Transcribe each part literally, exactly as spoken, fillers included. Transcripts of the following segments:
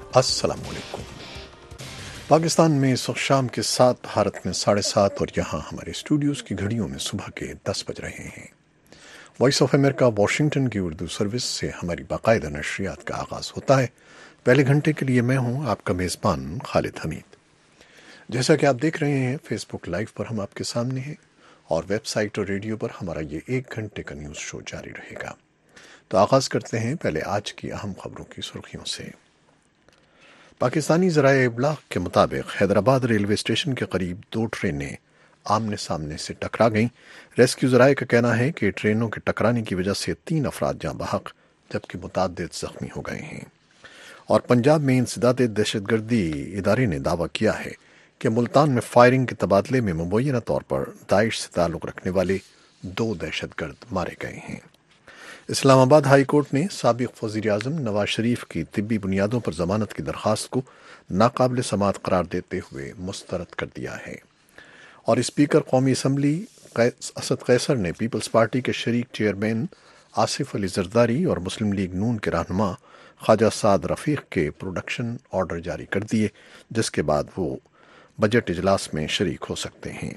السلام علیکم۔ پاکستان میں اس وقت شام کے سات، بھارت میں ساڑھے سات، اور یہاں ہمارے اسٹوڈیوز کی گھڑیوں میں صبح کے دس بج رہے ہیں۔ وائس آف امریکہ واشنگٹن کی اردو سروس سے ہماری باقاعدہ نشریات کا آغاز ہوتا ہے۔ پہلے گھنٹے کے لیے میں ہوں آپ کا میزبان خالد حمید۔ جیسا کہ آپ دیکھ رہے ہیں، فیس بک لائیو پر ہم آپ کے سامنے ہیں، اور ویب سائٹ اور ریڈیو پر ہمارا یہ ایک گھنٹے کا نیوز شو جاری رہے گا۔ تو آغاز کرتے ہیں پہلے آج کی اہم خبروں کی سرخیوں سے۔ پاکستانی ذرائع ابلاغ کے مطابق حیدرآباد ریلوے اسٹیشن کے قریب دو ٹرینیں آمنے سامنے سے ٹکرا گئیں۔ ریسکیو ذرائع کا کہنا ہے کہ ٹرینوں کے ٹکرانے کی وجہ سے تین افراد جاں بحق جبکہ متعدد زخمی ہو گئے ہیں۔ اور پنجاب میں انسداد دہشت گردی ادارے نے دعویٰ کیا ہے کہ ملتان میں فائرنگ کے تبادلے میں مبینہ طور پر داعش سے تعلق رکھنے والے دو دہشت گرد مارے گئے ہیں۔ اسلام آباد ہائی کورٹ نے سابق وزیر اعظم نواز شریف کی طبی بنیادوں پر ضمانت کی درخواست کو ناقابل سماعت قرار دیتے ہوئے مسترد کر دیا ہے۔ اور اسپیکر قومی اسمبلی اسد قیصر نے پیپلز پارٹی کے شریک چیئرمین آصف علی زرداری اور مسلم لیگ نون کے رہنما خواجہ سعد رفیق کے پروڈکشن آرڈر جاری کر دیے، جس کے بعد وہ بجٹ اجلاس میں شریک ہو سکتے ہیں۔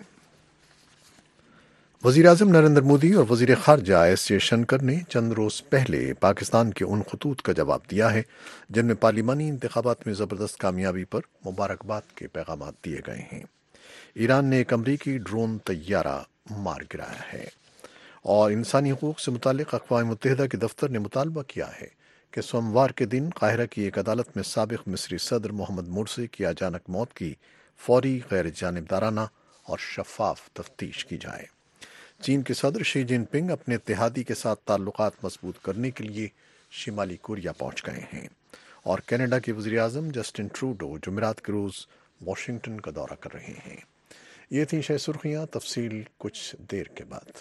وزیر اعظم نریندر مودی اور وزیر خارجہ ایس جے شنکر نے چند روز پہلے پاکستان کے ان خطوط کا جواب دیا ہے جن میں پارلیمانی انتخابات میں زبردست کامیابی پر مبارکباد کے پیغامات دیے گئے ہیں۔ ایران نے ایک امریکی ڈرون طیارہ مار گرایا ہے، اور انسانی حقوق سے متعلق اقوام متحدہ کے دفتر نے مطالبہ کیا ہے کہ سوموار کے دن قاہرہ کی ایک عدالت میں سابق مصری صدر محمد مرسی کی اچانک موت کی فوری، غیر جانبدارانہ اور شفاف تفتیش کی جائے۔ چین کے صدر شی جن پنگ اپنے اتحادی کے ساتھ تعلقات مضبوط کرنے کے لیے شمالی کوریا پہنچ گئے ہیں، اور کینیڈا کے وزیر اعظم جسٹن ٹروڈو جمعرات کے روز واشنگٹن کا دورہ کر رہے ہیں۔ یہ تھیں شہ سرخیاں، تفصیل کچھ دیر کے بعد۔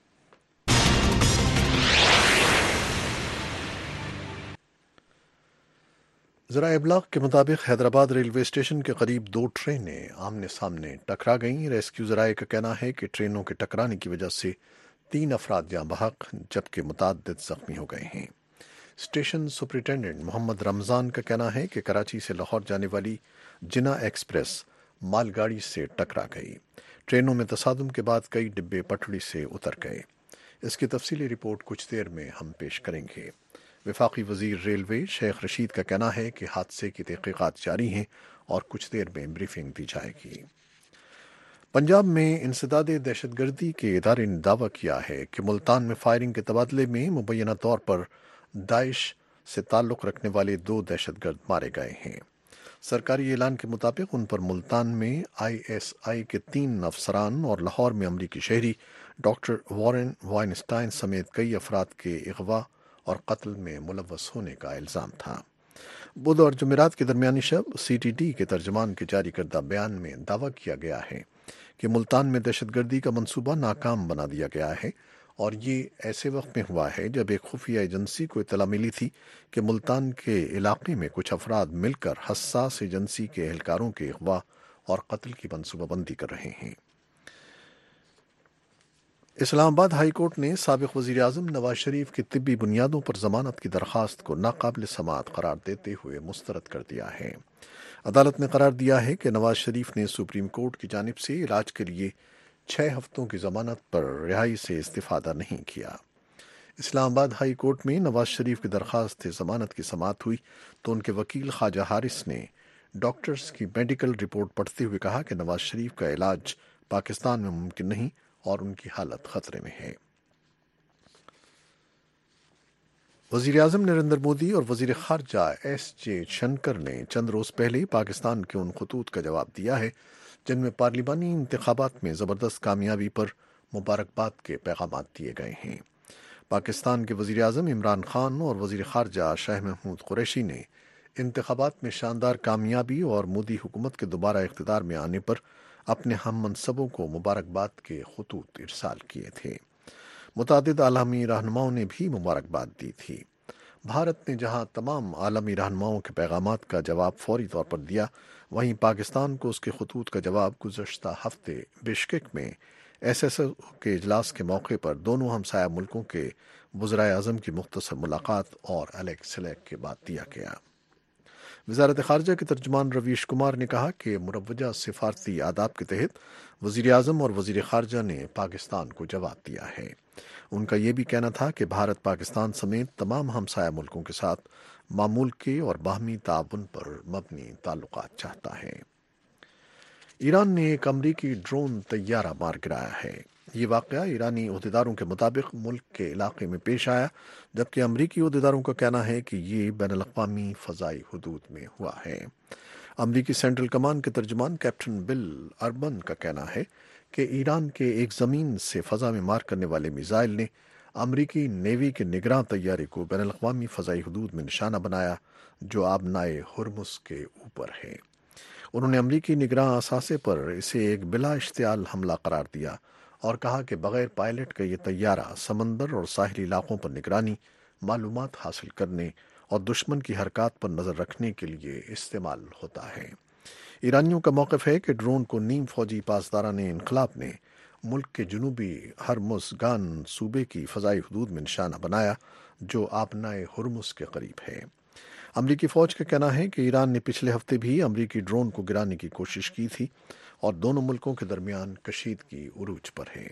ذرائع ابلاغ کے مطابق حیدرآباد ریلوے اسٹیشن کے قریب دو ٹرینیں آمنے سامنے ٹکرا گئیں۔ ریسکیو ذرائع کا کہنا ہے کہ ٹرینوں کے ٹکرانے کی وجہ سے تین افراد جاں بحق جبکہ متعدد زخمی ہو گئے ہیں۔ اسٹیشن سپرنٹینڈنٹ محمد رمضان کا کہنا ہے کہ کراچی سے لاہور جانے والی جنا ایکسپریس مال گاڑی سے ٹکرا گئی۔ ٹرینوں میں تصادم کے بعد کئی ڈبے پٹڑی سے اتر گئے۔ اس کی تفصیلی رپورٹ کچھ دیر میں ہم پیش کریں گے۔ وفاقی وزیر ریلوے شیخ رشید کا کہنا ہے کہ حادثے کی تحقیقات جاری ہیں اور کچھ دیر میں بریفنگ دی جائے گی۔ پنجاب میں انسداد دہشت گردی کے ادارے نے دعویٰ کیا ہے کہ ملتان میں فائرنگ کے تبادلے میں مبینہ طور پر داعش سے تعلق رکھنے والے دو دہشت گرد مارے گئے ہیں۔ سرکاری اعلان کے مطابق ان پر ملتان میں آئی ایس آئی کے تین افسران اور لاہور میں امریکی شہری ڈاکٹر وارن وائنسٹائن سمیت کئی افراد کے اغوا اور قتل میں ملوث ہونے کا الزام تھا۔ بدھ اور جمعرات کے درمیانی شب سی ٹی ٹی کے ترجمان کے جاری کردہ بیان میں دعویٰ کیا گیا ہے کہ ملتان میں دہشت گردی کا منصوبہ ناکام بنا دیا گیا ہے، اور یہ ایسے وقت میں ہوا ہے جب ایک خفیہ ایجنسی کو اطلاع ملی تھی کہ ملتان کے علاقے میں کچھ افراد مل کر حساس ایجنسی کے اہلکاروں کے اغوا اور قتل کی منصوبہ بندی کر رہے ہیں۔ اسلام آباد ہائی کورٹ نے سابق وزیر اعظم نواز شریف کی طبی بنیادوں پر ضمانت کی درخواست کو ناقابل سماعت قرار دیتے ہوئے مسترد کر دیا ہے۔ عدالت نے قرار دیا ہے کہ نواز شریف نے سپریم کورٹ کی جانب سے علاج کے لیے چھ ہفتوں کی ضمانت پر رہائی سے استفادہ نہیں کیا۔ اسلام آباد ہائی کورٹ میں نواز شریف کی درخواست ضمانت کی سماعت ہوئی تو ان کے وکیل خواجہ حارث نے ڈاکٹرز کی میڈیکل رپورٹ پڑھتے ہوئے کہا کہ نواز شریف کا علاج پاکستان میں ممکن نہیں اور ان کی حالت خطرے میں ہے۔ وزیر اعظم نریندر مودی اور وزیر خارجہ ایس جے شنکر نے چند روز پہلے پاکستان کے ان خطوط کا جواب دیا ہے جن میں پارلیمانی انتخابات میں زبردست کامیابی پر مبارکباد کے پیغامات دیے گئے ہیں۔ پاکستان کے وزیر اعظم عمران خان اور وزیر خارجہ شاہ محمود قریشی نے انتخابات میں شاندار کامیابی اور مودی حکومت کے دوبارہ اقتدار میں آنے پر اپنے ہم منصبوں کو مبارکباد کے خطوط ارسال کیے تھے۔ متعدد عالمی رہنماؤں نے بھی مبارکباد دی تھی۔ بھارت نے جہاں تمام عالمی رہنماؤں کے پیغامات کا جواب فوری طور پر دیا، وہیں پاکستان کو اس کے خطوط کا جواب گزشتہ ہفتے بشکک میں ایس ایس او کے اجلاس کے موقع پر دونوں ہمسایہ ملکوں کے وزرائے اعظم کی مختصر ملاقات اور الیگ سلیگ کے بعد دیا گیا۔ وزارت خارجہ کے ترجمان رویش کمار نے کہا کہ مروجہ سفارتی آداب کے تحت وزیر اعظم اور وزیر خارجہ نے پاکستان کو جواب دیا ہے۔ ان کا یہ بھی کہنا تھا کہ بھارت پاکستان سمیت تمام ہمسایہ ملکوں کے ساتھ معمول کے اور باہمی تعاون پر مبنی تعلقات چاہتا ہے۔ ایران نے ایک امریکی ڈرون طیارہ مار گرایا ہے۔ یہ واقعہ ایرانی عہدیداروں کے مطابق ملک کے علاقے میں پیش آیا، جبکہ امریکی عہدیداروں کا کہنا ہے کہ یہ بین الاقوامی فضائی حدود میں ہوا ہے۔ امریکی سینٹرل کمان کے ترجمان کیپٹن بل اربن کا کہنا ہے کہ ایران کے ایک زمین سے فضا میں مار کرنے والے میزائل نے امریکی نیوی کے نگراں طیارے کو بین الاقوامی فضائی حدود میں نشانہ بنایا، جو آبنائے ہرمز کے اوپر ہے۔ انہوں نے امریکی نگراں اثاثے پر اسے ایک بلا اشتعال حملہ قرار دیا اور کہا کہ بغیر پائلٹ کا یہ طیارہ سمندر اور ساحلی علاقوں پر نگرانی، معلومات حاصل کرنے اور دشمن کی حرکات پر نظر رکھنے کے لیے استعمال ہوتا ہے۔ ایرانیوں کا موقف ہے کہ ڈرون کو نیم فوجی پاسداران انقلاب نے ملک کے جنوبی ہرمزگان صوبے کی فضائی حدود میں نشانہ بنایا، جو آبنائے ہرمز کے قریب ہے۔ امریکی فوج کا کہنا ہے کہ ایران نے پچھلے ہفتے بھی امریکی ڈرون کو گرانے کی کوشش کی تھی اور دونوں ملکوں کے درمیان کشیدگی عروج پر ہے۔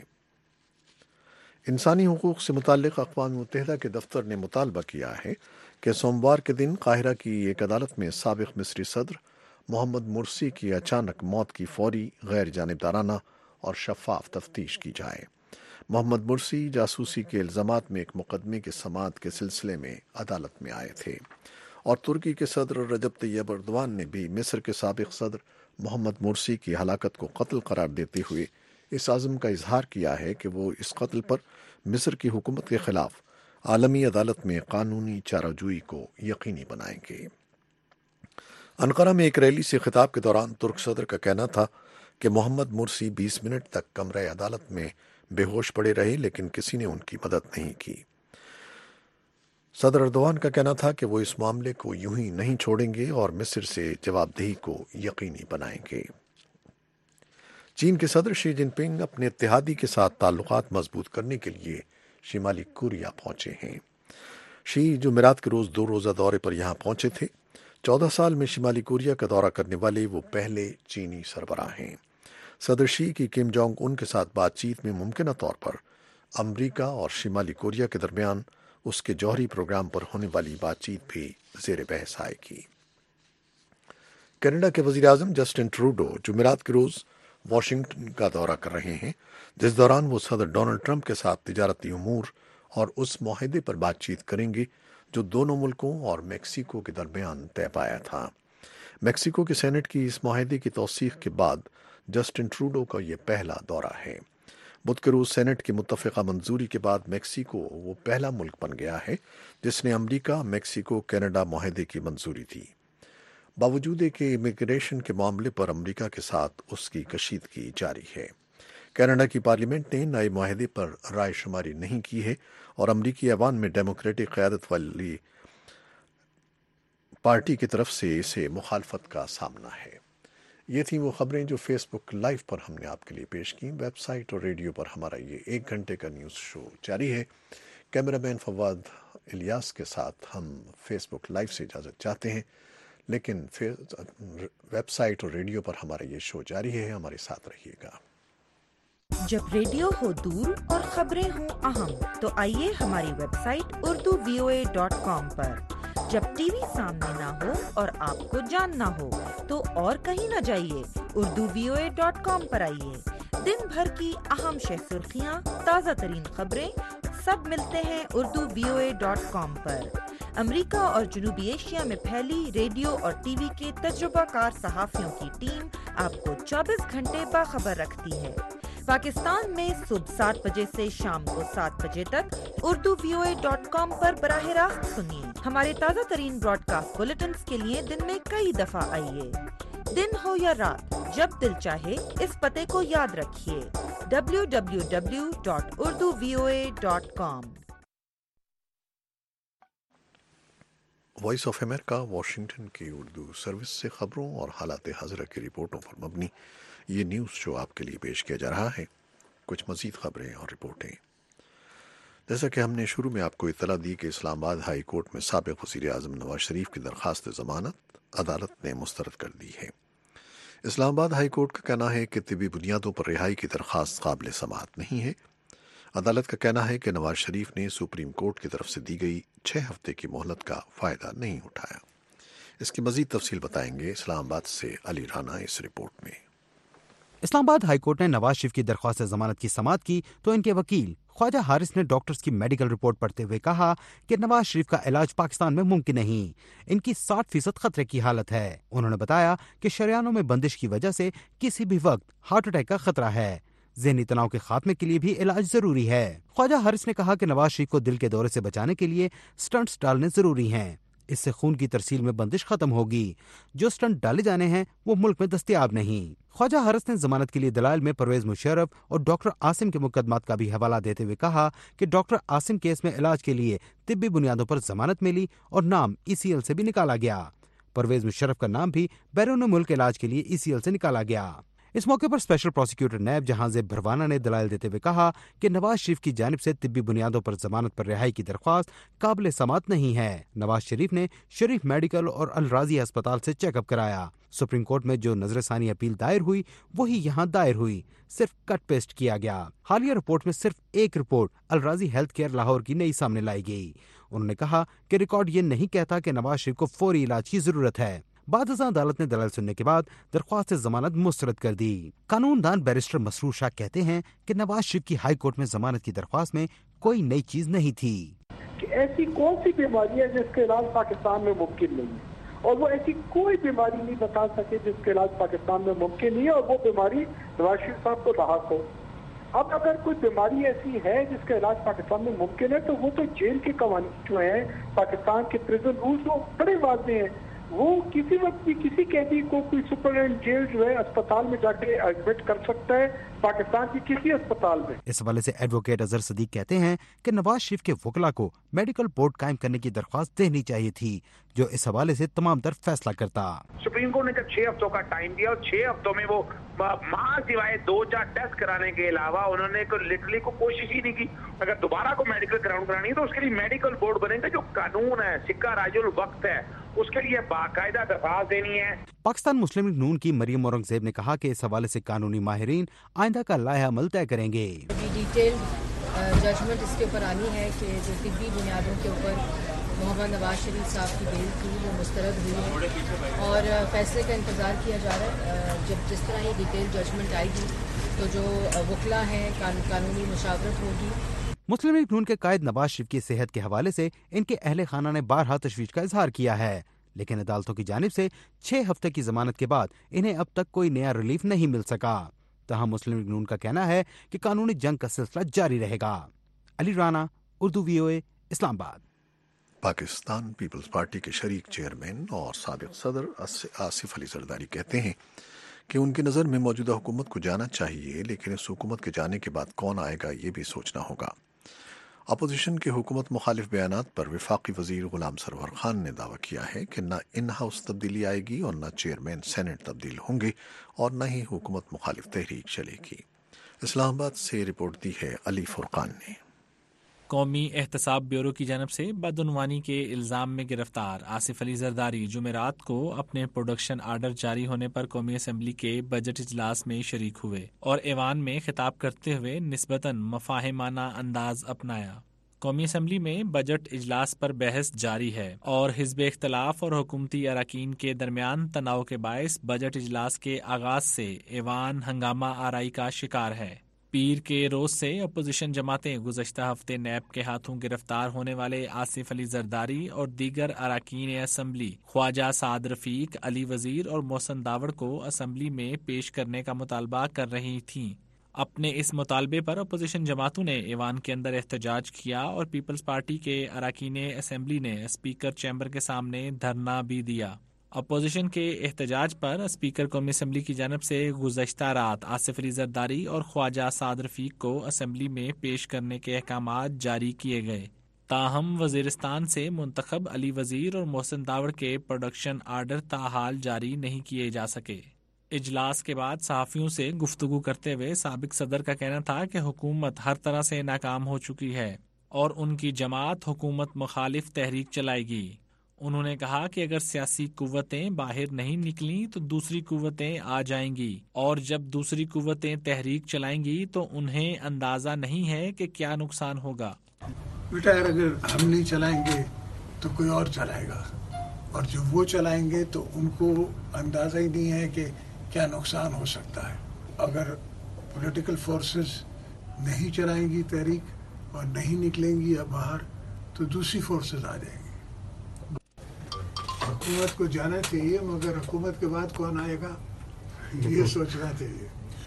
انسانی حقوق سے متعلق اقوام متحدہ کے دفتر نے مطالبہ کیا ہے کہ سوموار کے دن قاہرہ کی ایک عدالت میں سابق مصری صدر محمد مرسی کی اچانک موت کی فوری، غیر جانبدارانہ اور شفاف تفتیش کی جائے۔ محمد مرسی جاسوسی کے الزامات میں ایک مقدمے کے سماعت کے سلسلے میں عدالت میں آئے تھے، اور ترکی کے صدر رجب طیب اردوان نے بھی مصر کے سابق صدر محمد مرسی کی ہلاکت کو قتل قرار دیتے ہوئے اس عزم کا اظہار کیا ہے کہ وہ اس قتل پر مصر کی حکومت کے خلاف عالمی عدالت میں قانونی چارہ جوئی کو یقینی بنائیں گے۔ انقرہ میں ایک ریلی سے خطاب کے دوران ترک صدر کا کہنا تھا کہ محمد مرسی بیس منٹ تک کمرہ عدالت میں بے ہوش پڑے رہے، لیکن کسی نے ان کی مدد نہیں کی۔ صدر اردوان کا کہنا تھا کہ وہ اس معاملے کو یوں ہی نہیں چھوڑیں گے اور مصر سے جواب دہی کو یقینی بنائیں گے۔ چین کے صدر شی جن پنگ اپنے اتحادی کے ساتھ تعلقات مضبوط کرنے کے لیے شمالی کوریا پہنچے ہیں۔ شی جمعرات کے روز دو روزہ دورے پر یہاں پہنچے تھے۔ چودہ سال میں شمالی کوریا کا دورہ کرنے والے وہ پہلے چینی سربراہ ہیں۔ صدر شی کی کم جونگ ان کے ساتھ بات چیت میں ممکنہ طور پر امریکہ اور شمالی کوریا کے درمیان اس کے جوہری پروگرام پر ہونے والی بات چیت بھی زیر بحث آئے گی۔ کینیڈا کے وزیر اعظم جسٹن ٹروڈو جمعرات کے روز واشنگٹن کا دورہ کر رہے ہیں، جس دوران وہ صدر ڈونلڈ ٹرمپ کے ساتھ تجارتی امور اور اس معاہدے پر بات چیت کریں گے جو دونوں ملکوں اور میکسیکو کے درمیان طے پایا تھا۔ میکسیکو کے سینٹ کی اس معاہدے کی توثیق کے بعد جسٹن ٹروڈو کا یہ پہلا دورہ ہے۔ بدھ کے روز سینٹ کی متفقہ منظوری کے بعد میکسیکو وہ پہلا ملک بن گیا ہے جس نے امریکہ میکسیکو کینیڈا معاہدے کی منظوری دی، باوجود کہ امیگریشن کے معاملے پر امریکہ کے ساتھ اس کی کشیدگی جاری ہے۔ کینیڈا کی پارلیمنٹ نے نئے معاہدے پر رائے شماری نہیں کی ہے اور امریکی ایوان میں ڈیموکریٹک قیادت والی پارٹی کی طرف سے اسے مخالفت کا سامنا ہے۔ یہ تھیں وہ خبریں جو فیس بک لائیو پر ہم نے آپ کے لیے پیش کی۔ ویب سائٹ اور ریڈیو پر ہمارا یہ ایک گھنٹے کا نیوز شو جاری ہے۔ کیمرہ مین فواد الیاس کے ساتھ ہم فیس بک لائیو سے اجازت چاہتے ہیں، لیکن ویب سائٹ اور ریڈیو پر ہمارا یہ شو جاری ہے، ہمارے ساتھ رہیے گا۔ جب ریڈیو ہو دور اور خبریں ہوں اہم تو آئیے ہماری website Urdu V O A dot com پر۔ جب ٹی وی سامنے نہ ہو اور آپ کو جاننا ہو تو اور کہیں نہ جائیے، Urdu V O A dot com پر آئیے۔ دن بھر کی اہم شہ سرخیاں، تازہ ترین خبریں سب ملتے ہیں Urdu V O A dot com پر۔ امریکہ اور جنوبی ایشیا میں پھیلی ریڈیو اور ٹی وی کے تجربہ کار صحافیوں کی ٹیم آپ کو چوبیس گھنٹے باخبر رکھتی ہے۔ پاکستان میں صبح سات بجے سے شام کو سات بجے تک Urdu V O A dot com پر براہ راست سنیے۔ ہمارے تازہ ترین براڈ کاسٹ بلیٹنز کے لیے دن میں کئی دفعہ آئیے۔ دن ہو یا رات، جب دل چاہے اس پتے کو یاد رکھیے، W W W dot Urdu V O A dot com. Voice of America Washington کی اردو سروس سے خبروں اور حالات حاضرہ کی رپورٹوں پر مبنی یہ نیوز شو آپ کے لیے پیش کیا جا رہا ہے۔ کچھ مزید خبریں اور رپورٹیں۔ جیسا کہ ہم نے شروع میں آپ کو اطلاع دی کہ اسلام آباد ہائی کورٹ میں سابق وزیر اعظم نواز شریف کی درخواست ضمانت عدالت نے مسترد کر دی ہے۔ اسلام آباد ہائی کورٹ کا کہنا ہے کہ طبی بنیادوں پر رہائی کی درخواست قابل سماعت نہیں ہے۔ عدالت کا کہنا ہے کہ نواز شریف نے سپریم کورٹ کی طرف سے دی گئی چھ ہفتے کی مہلت کا فائدہ نہیں اٹھایا۔ اس کی مزید تفصیل بتائیں گے اسلام آباد سے علی رانا اس رپورٹ میں۔ اسلام آباد ہائی کورٹ نے نواز شریف کی درخواست ضمانت کی سماعت کی تو ان کے وکیل خواجہ حارث نے ڈاکٹرز کی میڈیکل رپورٹ پڑھتے ہوئے کہا کہ نواز شریف کا علاج پاکستان میں ممکن نہیں، ان کی ساٹھ فیصد خطرے کی حالت ہے۔ انہوں نے بتایا کہ شریانوں میں بندش کی وجہ سے کسی بھی وقت ہارٹ اٹیک کا خطرہ ہے، ذہنی تناؤ کے خاتمے کے لیے بھی علاج ضروری ہے۔ خواجہ حارث نے کہا کہ نواز شریف کو دل کے دورے سے بچانے کے لیے سٹنٹس ڈالنے ضروری ہیں، اس سے خون کی ترسیل میں بندش ختم ہوگی، جو سٹنٹ ڈالے جانے ہیں وہ ملک میں دستیاب نہیں۔ خواجہ حارث نے ضمانت کے لیے دلائل میں پرویز مشرف اور ڈاکٹر عاصم کے مقدمات کا بھی حوالہ دیتے ہوئے کہا کہ ڈاکٹر عاصم کیس میں علاج کے لیے طبی بنیادوں پر ضمانت ملی اور نام ای سی ایل سے بھی نکالا گیا۔ پرویز مشرف کا نام بھی بیرون ملک علاج کے لیے ای سی ایل سے نکالا گیا۔ اس موقع پر special prosecutor NAB Jahanzeb Bharwana نے دلائل دیتے ہوئے کہا کہ نواز شریف کی جانب سے طبی بنیادوں پر ضمانت پر رہائی کی درخواست قابل سماعت نہیں ہے۔ نواز شریف نے شریف میڈیکل اور الراضی ہسپتال سے چیک اپ کرایا۔ سپریم کورٹ میں جو نظر ثانی اپیل دائر ہوئی وہی یہاں دائر ہوئی، صرف کٹ پیسٹ کیا گیا۔ حالیہ رپورٹ میں صرف ایک report Alrazi health care Lahore کی نئی سامنے لائی گئی۔ انہوں نے کہا کہ ریکارڈ یہ نہیں کہتا کہ نواز شریف کو فوری علاج کی ضرورت ہے۔ بعد ازاں عدالت نے دلائل سننے کے بعد درخواست ضمانت مسترد کر دی۔ قانون دان بیرسٹر مسرور شاہ کہتے ہیں کہ نواز شریف کی ہائی کورٹ میں ضمانت کی درخواست میں کوئی نئی چیز نہیں تھی کہ ایسی کون سی بیماری ہے جس کا علاج پاکستان میں ممکن نہیں ہے، اور وہ ایسی کوئی بیماری نہیں بتا سکے جس کا علاج پاکستان میں ممکن نہیں ہے اور وہ بیماری نواز شریف صاحب کو لاحق ہو۔ اب اگر کوئی بیماری ایسی ہے جس کا علاج پاکستان میں ممکن ہے تو وہ تو جیل کے قوانین جو ہیں، پاکستان کے پریزن رولز وہ بڑے واضح ہیں۔ وہ کسی وقت بھی کسی قیدی کو کوئی سپرڈنٹ جیل جو ہے اسپتال میں جا کے ایڈمٹ کر سکتا ہے، پاکستان کی کسی اسپتال میں۔ اس حوالے سے ایڈوکیٹ اظہر صدیق کہتے ہیں کہ نواز شریف کے وکلاء کو میڈیکل بورڈ قائم کرنے کی درخواست دینی چاہیے تھی جو اس حوالے سے تمام تر فیصلہ کرتا۔ سپریم کورٹ نے جب چھ ہفتوں کا ٹائم دیا اور چھ ہفتوں میں وہ ماں سوائے دو چار ٹیسٹ کرانے کے علاوہ انہوں نے لٹرلی کو کوشش ہی نہیں کی۔ اگر دوبارہ کو میڈیکل گراؤنڈ کرانی ہے تو اس کے لیے میڈیکل بورڈ بنے گا، جو قانون ہے، سکہ راج الوقت ہے، اس کے لیے باقاعدہ درخواست دینی ہے۔ پاکستان مسلم لیگ نون کی مریم اورنگزیب نے کہا کہ اس حوالے سے قانونی ماہرین آئندہ کا لائحہ عمل طے کریں گے۔ ڈیٹیل ججمنٹ اس کے اوپر آنی ہے کہ جو طبی بنیادوں کے اوپر محمد نواز شریف صاحب کی بیل تھی وہ مسترد ہوئی ہے اور فیصلے کا انتظار کیا جا رہا ہے۔ جب جس طرح یہ ڈیٹیل ججمنٹ آئے گی تو جو وکلاء ہیں قانونی مشاورت ہوگی۔ مسلم لیگ نون کے قائد نواز شریف کی صحت کے حوالے سے ان کے اہل خانہ نے بارہا تشویش کا اظہار کیا ہے، لیکن عدالتوں کی جانب سے چھ ہفتے کی ضمانت کے بعد انہیں اب تک کوئی نیا ریلیف نہیں مل سکا۔ تاہم مسلم لیگ نون کا کہنا ہے کہ قانونی جنگ کا سلسلہ جاری رہے گا۔ علی رانا، اردو وی او اے، اسلام آباد۔ پاکستان پیپلز پارٹی کے شریک چیئرمین اور سابق صدر آصف علی زرداری کہتے ہیں کہ ان کی نظر میں موجودہ حکومت کو جانا چاہیے، لیکن اس حکومت کے جانے کے بعد کون آئے گا یہ بھی سوچنا ہوگا۔ اپوزیشن کے حکومت مخالف بیانات پر وفاقی وزیر غلام سرور خان نے دعویٰ کیا ہے کہ نہ ان ہاؤس تبدیلی آئے گی اور نہ چیئرمین سینٹ تبدیل ہوں گے اور نہ ہی حکومت مخالف تحریک چلے گی۔ اسلام آباد سے رپورٹ دی ہے علی فرقان نے۔ قومی احتساب بیورو کی جانب سے بدعنوانی کے الزام میں گرفتار آصف علی زرداری جمعرات کو اپنے پروڈکشن آرڈر جاری ہونے پر قومی اسمبلی کے بجٹ اجلاس میں شریک ہوئے اور ایوان میں خطاب کرتے ہوئے نسبتاً مفاہمانہ انداز اپنایا۔ قومی اسمبلی میں بجٹ اجلاس پر بحث جاری ہے اور حزب اختلاف اور حکومتی اراکین کے درمیان تناؤ کے باعث بجٹ اجلاس کے آغاز سے ایوان ہنگامہ آرائی کا شکار ہے۔ پیر کے روز سے اپوزیشن جماعتیں گزشتہ ہفتے نیب کے ہاتھوں گرفتار ہونے والے آصف علی زرداری اور دیگر اراکین اسمبلی خواجہ سعد رفیق، علی وزیر اور محسن داوڑ کو اسمبلی میں پیش کرنے کا مطالبہ کر رہی تھیں۔ اپنے اس مطالبے پر اپوزیشن جماعتوں نے ایوان کے اندر احتجاج کیا اور پیپلز پارٹی کے اراکین اسمبلی نے اسپیکر چیمبر کے سامنے دھرنا بھی دیا۔ اپوزیشن کے احتجاج پر اسپیکر قومی اسمبلی کی جانب سے گزشتہ رات آصف علی زرداری اور خواجہ سعد رفیق کو اسمبلی میں پیش کرنے کے احکامات جاری کیے گئے، تاہم وزیرستان سے منتخب علی وزیر اور محسن داوڑ کے پروڈکشن آرڈر تاحال جاری نہیں کیے جا سکے۔ اجلاس کے بعد صحافیوں سے گفتگو کرتے ہوئے سابق صدر کا کہنا تھا کہ حکومت ہر طرح سے ناکام ہو چکی ہے اور ان کی جماعت حکومت مخالف تحریک چلائے گی۔ انہوں نے کہا کہ اگر سیاسی قوتیں باہر نہیں نکلیں تو دوسری قوتیں آ جائیں گی، اور جب دوسری قوتیں تحریک چلائیں گی تو انہیں اندازہ نہیں ہے کہ کیا نقصان ہوگا۔ بیٹا اگر ہم نہیں چلائیں گے تو کوئی اور چلائے گا، اور جو وہ چلائیں گے تو ان کو اندازہ ہی نہیں ہے کہ کیا نقصان ہو سکتا ہے۔ اگر پولیٹیکل فورسز نہیں چلائیں گی تحریک اور نہیں نکلیں گی یا باہر تو دوسری فورسز آ جائیں گی۔ حکومت کو جانا چاہیے، مگر حکومت کے بعد کون آئے گا یہ سوچنا چاہیے۔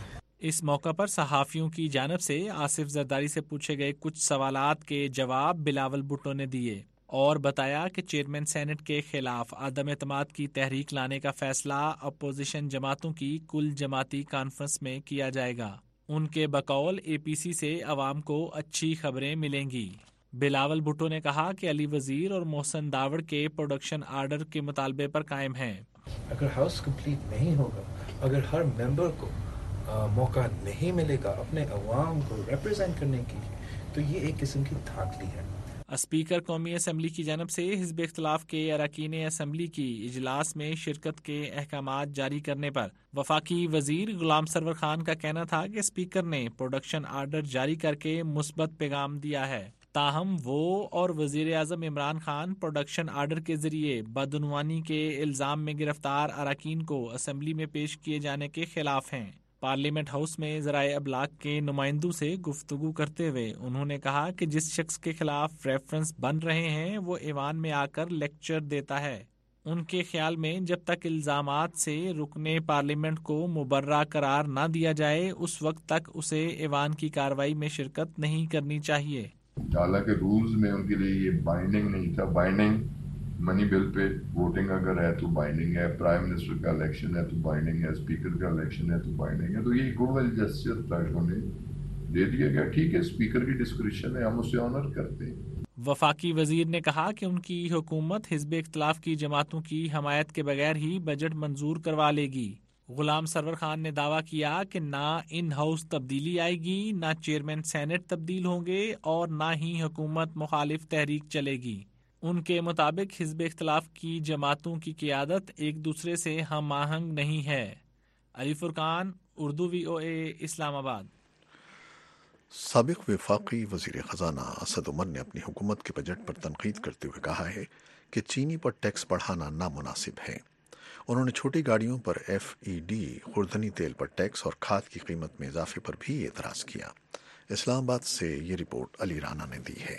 اس موقع پر صحافیوں کی جانب سے آصف زرداری سے پوچھے گئے کچھ سوالات کے جواب بلاول بھٹو نے دیے اور بتایا کہ چیئرمین سینٹ کے خلاف عدم اعتماد کی تحریک لانے کا فیصلہ اپوزیشن جماعتوں کی کل جماعتی کانفرنس میں کیا جائے گا۔ ان کے بقول اے پی سی سے عوام کو اچھی خبریں ملیں گی۔ بلاول بھٹو نے کہا کہ علی وزیر اور محسن داوڑ کے پروڈکشن آرڈر کے مطالبے پر قائم ہیں۔ اگر ہاؤس کمپلیٹ نہیں ہوگا، اگر ہر ممبر کو آ, موقع نہیں ملے گا اپنے عوام کو ریپرزینٹ کرنے کے لیے، تو یہ ایک قسم کی دھاندلی ہے۔ اسپیکر قومی اسمبلی کی جانب سے حزب اختلاف کے اراکین اسمبلی کی اجلاس میں شرکت کے احکامات جاری کرنے پر وفاقی وزیر غلام سرور خان کا کہنا تھا کہ اسپیکر نے پروڈکشن آرڈر جاری کر کے مثبت پیغام دیا ہے، تاہم وہ اور وزیر اعظم عمران خان پروڈکشن آرڈر کے ذریعے بدعنوانی کے الزام میں گرفتار اراکین کو اسمبلی میں پیش کیے جانے کے خلاف ہیں۔ پارلیمنٹ ہاؤس میں ذرائع ابلاغ کے نمائندوں سے گفتگو کرتے ہوئے انہوں نے کہا کہ جس شخص کے خلاف ریفرنس بن رہے ہیں وہ ایوان میں آ کر لیکچر دیتا ہے۔ ان کے خیال میں جب تک الزامات سے رکن پارلیمنٹ کو مبرہ قرار نہ دیا جائے اس وقت تک اسے ایوان کی کارروائی میں شرکت نہیں کرنی چاہیے۔ حالانکہ رولز میں ان کے لیے یہ بائنڈنگ نہیں تھا۔ بائنڈنگ منی بل پہ ووٹنگ اگر ہے تو بائنڈنگ ہے، پرائم منسٹر کا الیکشن ہے تو بائنڈنگ ہے، اسپیکر کا الیکشن ہے تو بائنڈنگ ہے، تو یہ اکوول جسٹس تک نے دے دیا گیا۔ ٹھیک ہے، اسپیکر کی ڈسکریشن ہے، ہم اسے آنر کرتے ہیں۔ وفاقی وزیر نے کہا کہ ان کی حکومت حزب اختلاف کی جماعتوں کی حمایت کے بغیر ہی بجٹ منظور کروا لے گی۔ غلام سرور خان نے دعویٰ کیا کہ نہ ان ہاؤس تبدیلی آئے گی، نہ چیئرمین سینٹ تبدیل ہوں گے اور نہ ہی حکومت مخالف تحریک چلے گی۔ ان کے مطابق حزب اختلاف کی جماعتوں کی قیادت ایک دوسرے سے ہم آہنگ نہیں ہے۔ علی فرقان، اردو وی او اے، اسلام آباد۔ سابق وفاقی وزیر خزانہ اسد عمر نے اپنی حکومت کے بجٹ پر تنقید کرتے ہوئے کہا ہے کہ چینی پر ٹیکس بڑھانا نامناسب ہے۔ انہوں نے چھوٹی گاڑیوں پر ایف ای ڈی، خوردنی تیل پر ٹیکس اور کھاد کی قیمت میں اضافے پر بھی اعتراض کیا۔ اسلام آباد سے یہ رپورٹ علی رانا نے دی ہے۔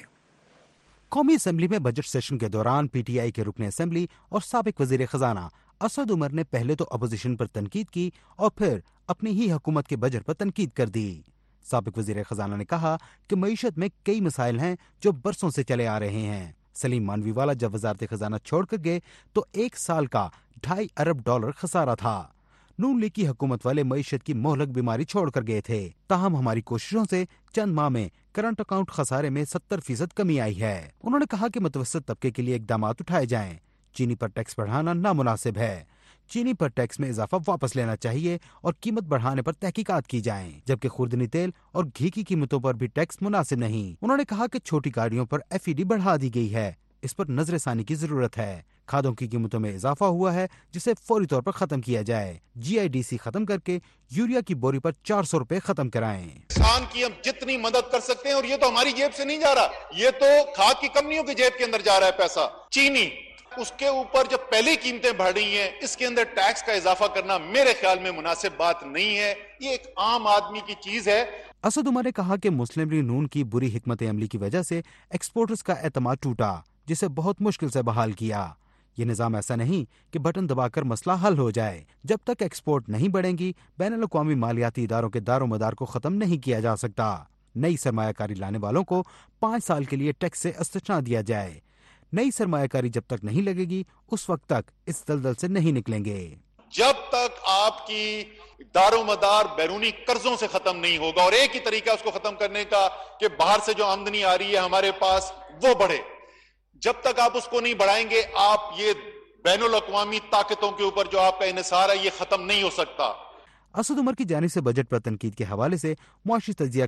قومی اسمبلی میں بجٹ سیشن کے دوران پی ٹی آئی کے رکن اسمبلی اور سابق وزیر خزانہ اسد عمر نے پہلے تو اپوزیشن پر تنقید کی اور پھر اپنی ہی حکومت کے بجٹ پر تنقید کر دی۔ سابق وزیر خزانہ نے کہا کہ معیشت میں کئی مسائل ہیں جو برسوں سے چلے آ رہے ہیں۔ سلیم مانوی والا جب وزارت خزانہ چھوڑ کر گئے تو ایک سال کا ڈھائی ارب ڈالر خسارہ تھا۔ نون لیگ کی حکومت والے معیشت کی مہلک بیماری چھوڑ کر گئے تھے، تاہم ہماری کوششوں سے چند ماہ میں کرنٹ اکاؤنٹ خسارے میں ستر فیصد کمی آئی ہے۔ انہوں نے کہا کہ متوسط طبقے کے لیے اقدامات اٹھائے جائیں۔ چینی پر ٹیکس بڑھانا نامناسب ہے۔ چینی پر ٹیکس میں اضافہ واپس لینا چاہیے اور قیمت بڑھانے پر تحقیقات کی جائیں، جبکہ خوردنی تیل اور گھی کی قیمتوں پر بھی ٹیکس مناسب نہیں۔ انہوں نے کہا کہ چھوٹی گاڑیوں پر ایف ای ڈی بڑھا دی گئی ہے، اس پر نظر ثانی کی ضرورت ہے۔ کھادوں کی قیمتوں میں اضافہ ہوا ہے جسے فوری طور پر ختم کیا جائے۔ جی آئی ڈی سی ختم کر کے یوریا کی بوری پر چار سو روپے ختم کرائیں۔ کسان کی ہم جتنی مدد کر سکتے ہیں، اور یہ تو ہماری جیب سے نہیں جا رہا، یہ تو کھاد کی کمپنیوں کی جیب کے اندر جا رہا ہے پیسہ۔ چینی اس کے اوپر جب پہلی قیمتیں بڑھ رہی ہیں، اس کے اندر ٹیکس کا اضافہ کرنا میرے خیال میں مناسب بات نہیں ہے، یہ ایک عام آدمی کی چیز ہے۔ اسد عمر نے کہا کہ مسلم لیگ نون کی بری حکمت عملی کی وجہ سے ایکسپورٹرز کا اعتماد ٹوٹا، جسے بہت مشکل سے بحال کیا۔ یہ نظام ایسا نہیں کہ بٹن دبا کر مسئلہ حل ہو جائے۔ جب تک ایکسپورٹ نہیں بڑھیں گی، بین الاقوامی مالیاتی اداروں کے دار و مدار کو ختم نہیں کیا جا سکتا۔ نئی سرمایہ کاری لانے والوں کو پانچ سال کے لیے ٹیکس سے استثنا دیا جائے۔ نئی سرمایہ کاری جب تک نہیں لگے گی، اس وقت تک اس دلدل سے نہیں نکلیں گے۔ جب تک آپ کی دار و مدار بیرونی قرضوں سے ختم نہیں ہوگا، اور ایک ہی طریقہ اس کو ختم کرنے کا کہ باہر سے جو آمدنی آ رہی ہے ہمارے پاس وہ بڑھے، جب تک آپ اس کو نہیں بڑھائیں گے، آپ یہ بین الاقوامی طاقتوں کے اوپر جو آپ کا انحصار ہے یہ ختم نہیں ہو سکتا۔ اسد عمر کی جانب سے بجٹ پر تنقید کے حوالے سے معاشی تجزیہ کار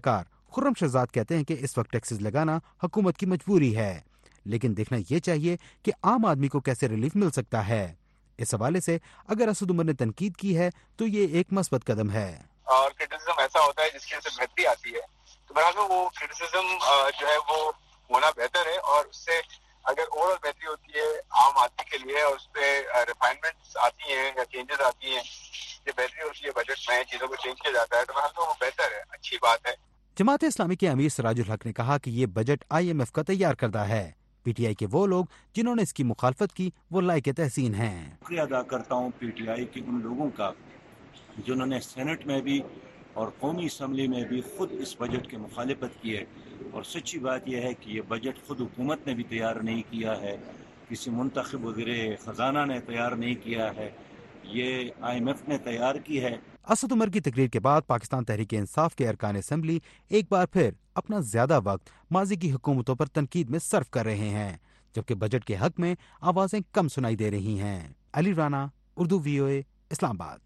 خرم شہزاد کہتے ہیں کہ اس وقت ٹیکسز لگانا حکومت کی مجبوری ہے، لیکن دیکھنا یہ چاہیے کہ عام آدمی کو کیسے ریلیف مل سکتا ہے۔ اس حوالے سے اگر اسد عمر نے تنقید کی ہے تو یہ ایک مثبت قدم ہے۔ اور کرٹیسزم ایسا ہوتا ہے جس کی وجہ سے بہتری آتی ہے، تو برابر وہ کرٹیسزم جو ہے وہ ہونا بہتر ہے، اور اس سے اگر اوور بہتری ہوتی ہے عام آدمی کے لیے اور اس پہ ریفائنمنٹس آتی ہیں یا چینجز آتی ہیں، یہ بہتری ہوتی ہے بجٹ میں چیزوں کو چینج کیا جاتا ہے، تو برابر وہ بہتر ہے، اچھی بات ہے۔ جماعت اسلامی کے امیر سراج الحق نے کہا کہ یہ بجٹ آئی ایم ایف کا تیار کردہ ہے۔ پی ٹی آئی کے وہ لوگ جنہوں نے اس کی مخالفت کی وہ لائق تحسین ہیں۔ شکریہ ادا کرتا ہوں پی ٹی آئی کے ان لوگوں کا جنہوں نے سینٹ میں بھی اور قومی اسمبلی میں بھی خود اس بجٹ کی مخالفت کی ہے، اور سچی بات یہ ہے کہ یہ بجٹ خود حکومت نے بھی تیار نہیں کیا ہے، کسی منتخب وزیر خزانہ نے تیار نہیں کیا ہے، یہ آئی ایم ایف نے تیار کی ہے۔ اسد عمر کی تقریر کے بعد پاکستان تحریک انصاف کے ارکان اسمبلی ایک بار پھر اپنا زیادہ وقت ماضی کی حکومتوں پر تنقید میں صرف کر رہے ہیں، جبکہ بجٹ کے حق میں آوازیں کم سنائی دے رہی ہیں۔ علی رانا، اردو وی او اے، اسلام آباد۔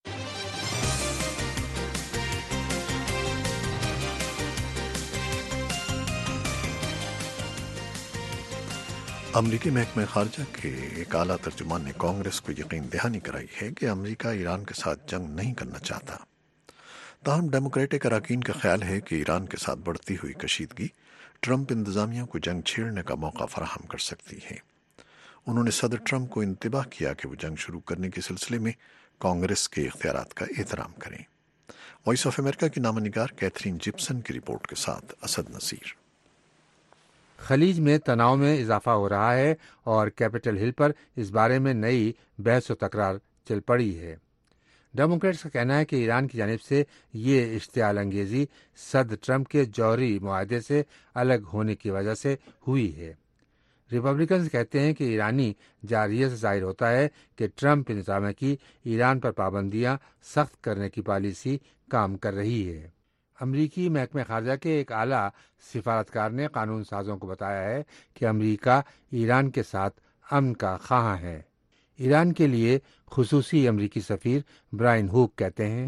امریکی محکمہ خارجہ کے ایک اعلیٰ ترجمان نے کانگریس کو یقین دہانی کرائی ہے کہ امریکہ ایران کے ساتھ جنگ نہیں کرنا چاہتا۔ تاہم ڈیموکریٹک اراکین کا خیال ہے کہ ایران کے ساتھ بڑھتی ہوئی کشیدگی ٹرمپ انتظامیہ کو جنگ چھیڑنے کا موقع فراہم کر سکتی ہے۔ انہوں نے صدر ٹرمپ کو انتباہ کیا کہ وہ جنگ شروع کرنے کے سلسلے میں کانگریس کے اختیارات کا احترام کریں۔ وائس آف امریکہ کی نامہ نگار کیتھرین جپسن کی رپورٹ کے ساتھ اسد نصیر۔ خلیج میں تناؤ میں اضافہ ہو رہا ہے اور کیپٹل ہل پر اس بارے میں نئی بحث و تکرار چل پڑی ہے۔ ڈیموکریٹس کا کہنا ہے کہ ایران کی جانب سے یہ اشتعال انگیزی صدر ٹرمپ کے جوہری معاہدے سے الگ ہونے کی وجہ سے ہوئی ہے۔ ریپبلکنز کہتے ہیں کہ ایرانی جارحیت سے ظاہر ہوتا ہے کہ ٹرمپ انتظامیہ کی ایران پر پابندیاں سخت کرنے کی پالیسی کام کر رہی ہے۔ امریکی محکمہ خارجہ کے ایک اعلیٰ سفارتکار نے قانون سازوں کو بتایا ہے کہ امریکہ ایران کے ساتھ امن کا خواہاں ہے۔ ایران کے لیے خصوصی امریکی سفیر برائن ہوک کہتے ہیں،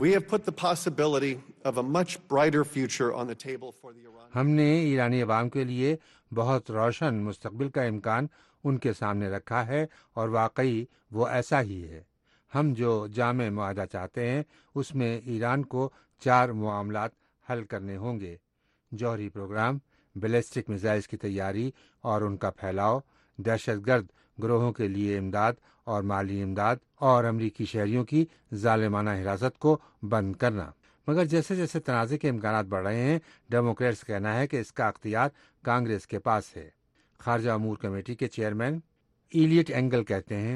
ہم نے ایرانی عوام کے لیے بہت روشن مستقبل کا امکان ان کے سامنے رکھا ہے، اور واقعی وہ ایسا ہی ہے۔ ہم جو جامع معاہدہ چاہتے ہیں اس میں ایران کو چار معاملات حل کرنے ہوں گے: جوہری پروگرام، بیلسٹک میزائلز کی تیاری اور ان کا پھیلاؤ، دہشت گرد گروہوں کے لیے امداد اور مالی امداد، اور امریکی شہریوں کی ظالمانہ حراست کو بند کرنا۔ مگر جیسے جیسے تنازع کے امکانات بڑھ رہے ہیں، ڈیموکریٹس کا کہنا ہے کہ اس کا اختیار کانگریس کے پاس ہے۔ خارجہ امور کمیٹی کے چیئرمین ایلیٹ اینگل کہتے ہیں،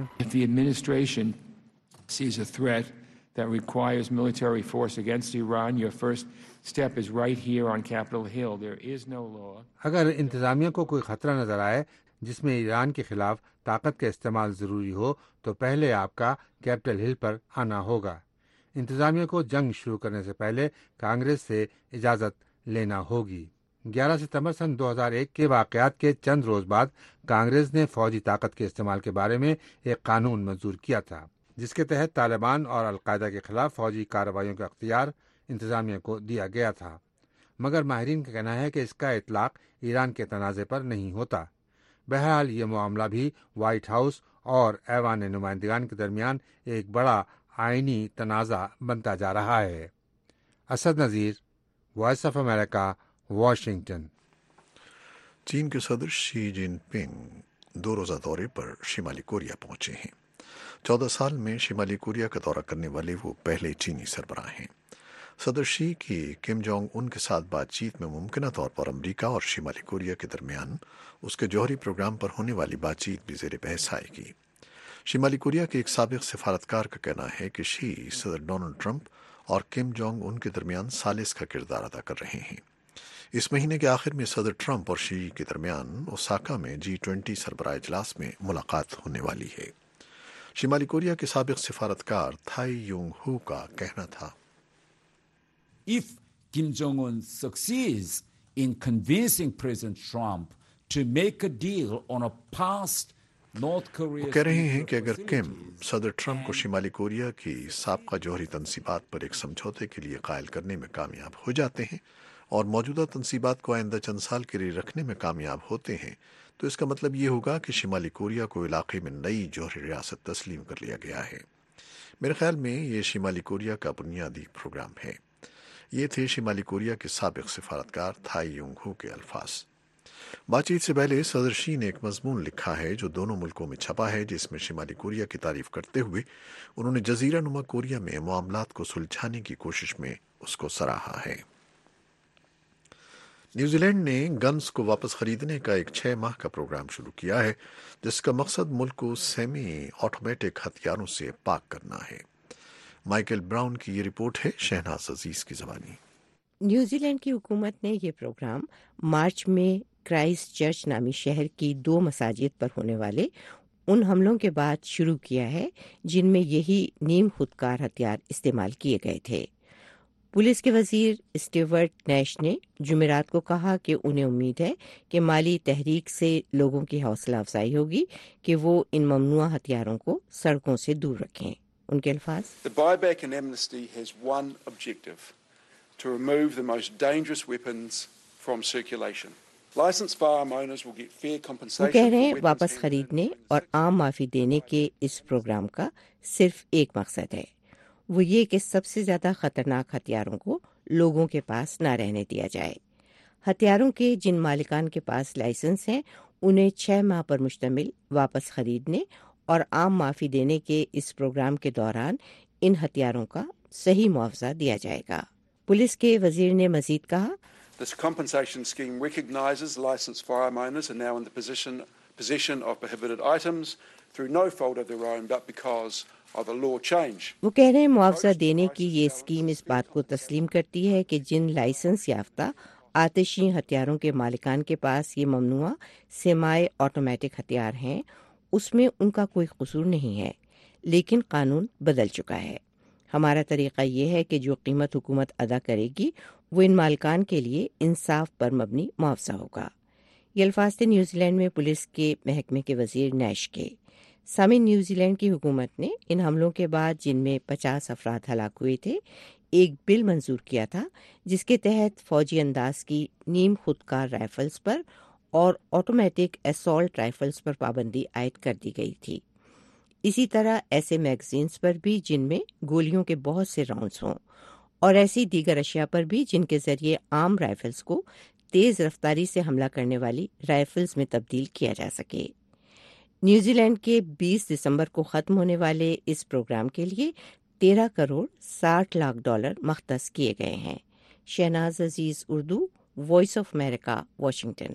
that requires military force against Iran, your first step is right here on Capitol Hill. There is no law. اگر انتظامیہ کو کوئی خطرہ نظر آئے جس میں ایران کے خلاف طاقت کا استعمال ضروری ہو تو پہلے آپ کا کیپٹل ہل پر آنا ہوگا۔ انتظامیہ کو جنگ شروع کرنے سے پہلے کانگریس سے اجازت لینا ہوگی۔ گیارہ ستمبر سن دو ہزار ایک کے واقعات کے چند روز بعد کانگریس نے فوجی طاقت کے استعمال کے بارے میں ایک قانون منظور کیا تھا، جس کے تحت طالبان اور القاعدہ کے خلاف فوجی کارروائیوں کا اختیار انتظامیہ کو دیا گیا تھا۔ مگر ماہرین کا کہنا ہے کہ اس کا اطلاق ایران کے تنازع پر نہیں ہوتا۔ بہرحال یہ معاملہ بھی وائٹ ہاؤس اور ایوان نمائندگان کے درمیان ایک بڑا آئینی تنازع بنتا جا رہا ہے۔ Asad Nazir, Voice of America, Washington. چین کے صدر شی جن پنگ دو روزہ دورے پر شمالی کوریا پہنچے ہیں۔ چودہ سال میں شمالی کوریا کا دورہ کرنے والے وہ پہلے چینی سربراہ ہیں۔ صدر شی کی کم جونگ ان کے ساتھ بات چیت میں ممکنہ طور پر امریکہ اور شمالی کوریا کے درمیان اس کے جوہری پروگرام پر ہونے والی بات چیت بھی زیر بحث آئے گی۔ شمالی کوریا کے ایک سابق سفارتکار کا کہنا ہے کہ شی صدر ڈونلڈ ٹرمپ اور کم جونگ ان کے درمیان ثالث کا کردار ادا کر رہے ہیں۔ اس مہینے کے آخر میں صدر ٹرمپ اور شی کے درمیان اوساکا میں جی ٹوینٹی سربراہ اجلاس میں ملاقات ہونے والی ہے۔ شمالی کوریا کے سابق سفارتکار تھائی یونگ ہو کا کہنا تھا، If Kim Jong-un succeeds in convincing President Trump to make a deal on a past North Korea، وہ کہہ رہے ہیں کہ اگر کم صدر ٹرمپ کو شمالی کوریا کی سابقہ جوہری تنصیبات پر ایک سمجھوتے کے لیے قائل کرنے میں کامیاب ہو جاتے ہیں اور موجودہ تنصیبات کو آئندہ چند سال کے لیے رکھنے میں کامیاب ہوتے ہیں تو اس کا مطلب یہ ہوگا کہ شمالی کوریا کو علاقے میں نئی جوہری ریاست تسلیم کر لیا گیا ہے۔ میرے خیال میں یہ شمالی کوریا کا بنیادی پروگرام ہے۔ یہ تھے شمالی کوریا کے سابق سفارتکار تھائی یونگ ہو کے الفاظ۔ بات چیت سے پہلے صدر شی نے ایک مضمون لکھا ہے جو دونوں ملکوں میں چھپا ہے، جس میں شمالی کوریا کی تعریف کرتے ہوئے انہوں نے جزیرہ نما کوریا میں معاملات کو سلجھانے کی کوشش میں اس کو سراہا ہے۔ نیوزی لینڈ نے گنز کو واپس خریدنے کا ایک چھ ماہ کا پروگرام شروع کیا ہے، جس کا مقصد ملک کو سیمی آٹومیٹک ہتھیاروں سے پاک کرنا ہے۔ مائیکل براؤن کی یہ رپورٹ ہے، شہناز عزیز کی زبانی۔ نیوزی لینڈ کی حکومت نے یہ پروگرام مارچ میں کرائسٹ چرچ نامی شہر کی دو مساجد پر ہونے والے ان حملوں کے بعد شروع کیا ہے جن میں یہی نیم خودکار ہتھیار استعمال کیے گئے تھے۔ پولیس کے وزیر اسٹیورٹ نیش نے جمعرات کو کہا کہ انہیں امید ہے کہ مالی تحریک سے لوگوں کی حوصلہ افزائی ہوگی کہ وہ ان ممنوع ہتھیاروں کو سڑکوں سے دور رکھیں۔ ان کے الفاظ: The buyback and amnesty has one objective: to remove the most dangerous weapons from circulation. Licensed firearm owners will get fair compensation. وہ کہہ رہے ہیں واپس خریدنے اور عام معافی دینے کے اس پروگرام کا صرف ایک مقصد ہے، وہ یہ کہ سب سے زیادہ خطرناک ہتھیاروں کو لوگوں کے پاس نہ رہنے دیا جائے۔ ہتھیاروں کے جن مالکان کے پاس لائسنس ہیں انہیں چھ ماہ پر مشتمل واپس خریدنے اور عام معافی دینے کے اس پروگرام کے دوران ان ہتھیاروں کا صحیح معاوضہ دیا جائے گا۔ پولیس کے وزیر نے مزید کہا: This compensation scheme recognises licensed firearm owners are now in the position possession of prohibited items through no fault of their own but because of a law change. وہ کہہ رہے ہیں معاوضہ دینے کی یہ اسکیم اس بات کو تسلیم کرتی ہے کہ جن لائسنس یافتہ آتشی ہتھیاروں کے مالکان کے پاس یہ ممنوع سیمائی آٹومیٹک ہتھیار ہیں اس میں ان کا کوئی قصور نہیں ہے، لیکن قانون بدل چکا ہے۔ ہمارا طریقہ یہ ہے کہ جو قیمت حکومت ادا کرے گی وہ ان مالکان کے لیے انصاف پر مبنی معاوضہ ہوگا۔ یہ الفاظ تھے نیوزی لینڈ میں پولیس کے محکمے کے وزیر نیش کے۔ سامعین، نیوزی لینڈ کی حکومت نے ان حملوں کے بعد جن میں پچاس افراد ہلاک ہوئے تھے ایک بل منظور کیا تھا جس کے تحت فوجی انداز کی نیم خودکار رائفلز پر اور آٹومیٹک اسالٹ رائفلز پر پابندی عائد کر دی گئی تھی۔ اسی طرح ایسے میگزینز پر بھی جن میں گولیوں کے بہت سے راؤنڈز ہوں، اور ایسی دیگر اشیاء پر بھی جن کے ذریعے عام رائفلز کو تیز رفتاری سے حملہ کرنے والی رائفلز میں تبدیل کیا جا سکے۔ نیوزی لینڈ کے بیس دسمبر کو ختم ہونے والے اس پروگرام کے لیے تیرہ کروڑ ساٹھ لاکھ ڈالر مختص کیے گئے ہیں۔ Shahnaz Aziz, Urdu, Voice of America, Washington.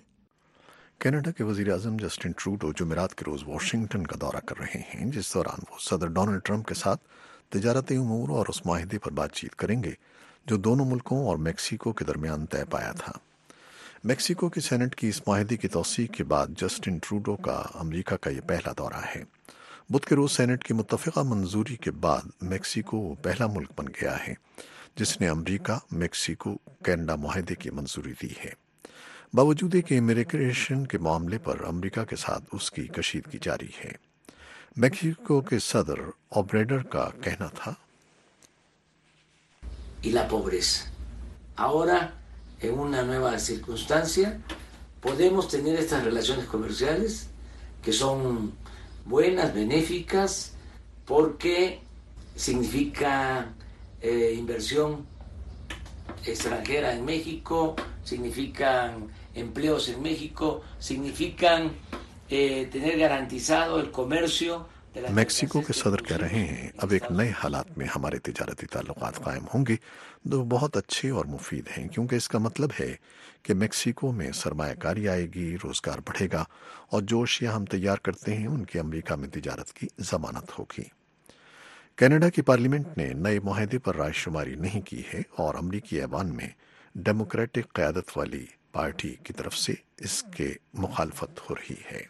Canada کے وزیر اعظم جسٹن ٹروڈو جمعرات کے روز واشنگٹن کا دورہ کر رہے ہیں، جس دوران وہ صدر ڈونلڈ ٹرمپ کے ساتھ تجارتی امور اور اس معاہدے پر بات چیت کریں گے جو دونوں ملکوں اور میکسیکو کے درمیان طے پایا تھا۔ میکسیکو کی سینٹ کی اس معاہدے کی توثیق کے بعد جسٹن ٹروڈو کا امریکہ کا یہ پہلا دورہ ہے۔ بدھ کے روز سینٹ کی متفقہ منظوری کے بعد میکسیکو پہلا ملک بن گیا ہے جس نے امریکہ میکسیکو کینیڈا معاہدے کی منظوری دی ہے، باوجود کہ امیگریشن کے معاملے پر امریکہ کے ساتھ اس کی کشیدگی جاری ہے۔ میکسیکو کے صدر اوبریڈر کا کہنا تھا: y la pobreza. Ahora, en una nueva circunstancia, podemos tener estas relaciones comerciales que son buenas, benéficas, porque significa eh, inversión extranjera en México, significan empleos en México, significan eh, tener garantizado el comercio. Mexico کے صدر کہہ رہے ہیں اب ایک نئے حالات میں ہمارے تجارتی تعلقات قائم ہوں گے جو بہت اچھے اور مفید ہیں، کیونکہ اس کا مطلب ہے کہ میکسیکو میں سرمایہ کاری آئے گی، روزگار بڑھے گا اور جو اشیاء ہم تیار کرتے ہیں ان کی امریکہ میں تجارت کی ضمانت ہوگی۔ کینیڈا کی پارلیمنٹ نے نئے معاہدے پر رائے شماری نہیں کی ہے اور امریکی ایوان میں ڈیموکریٹک قیادت والی پارٹی کی طرف سے اس کے مخالفت ہو رہی ہے۔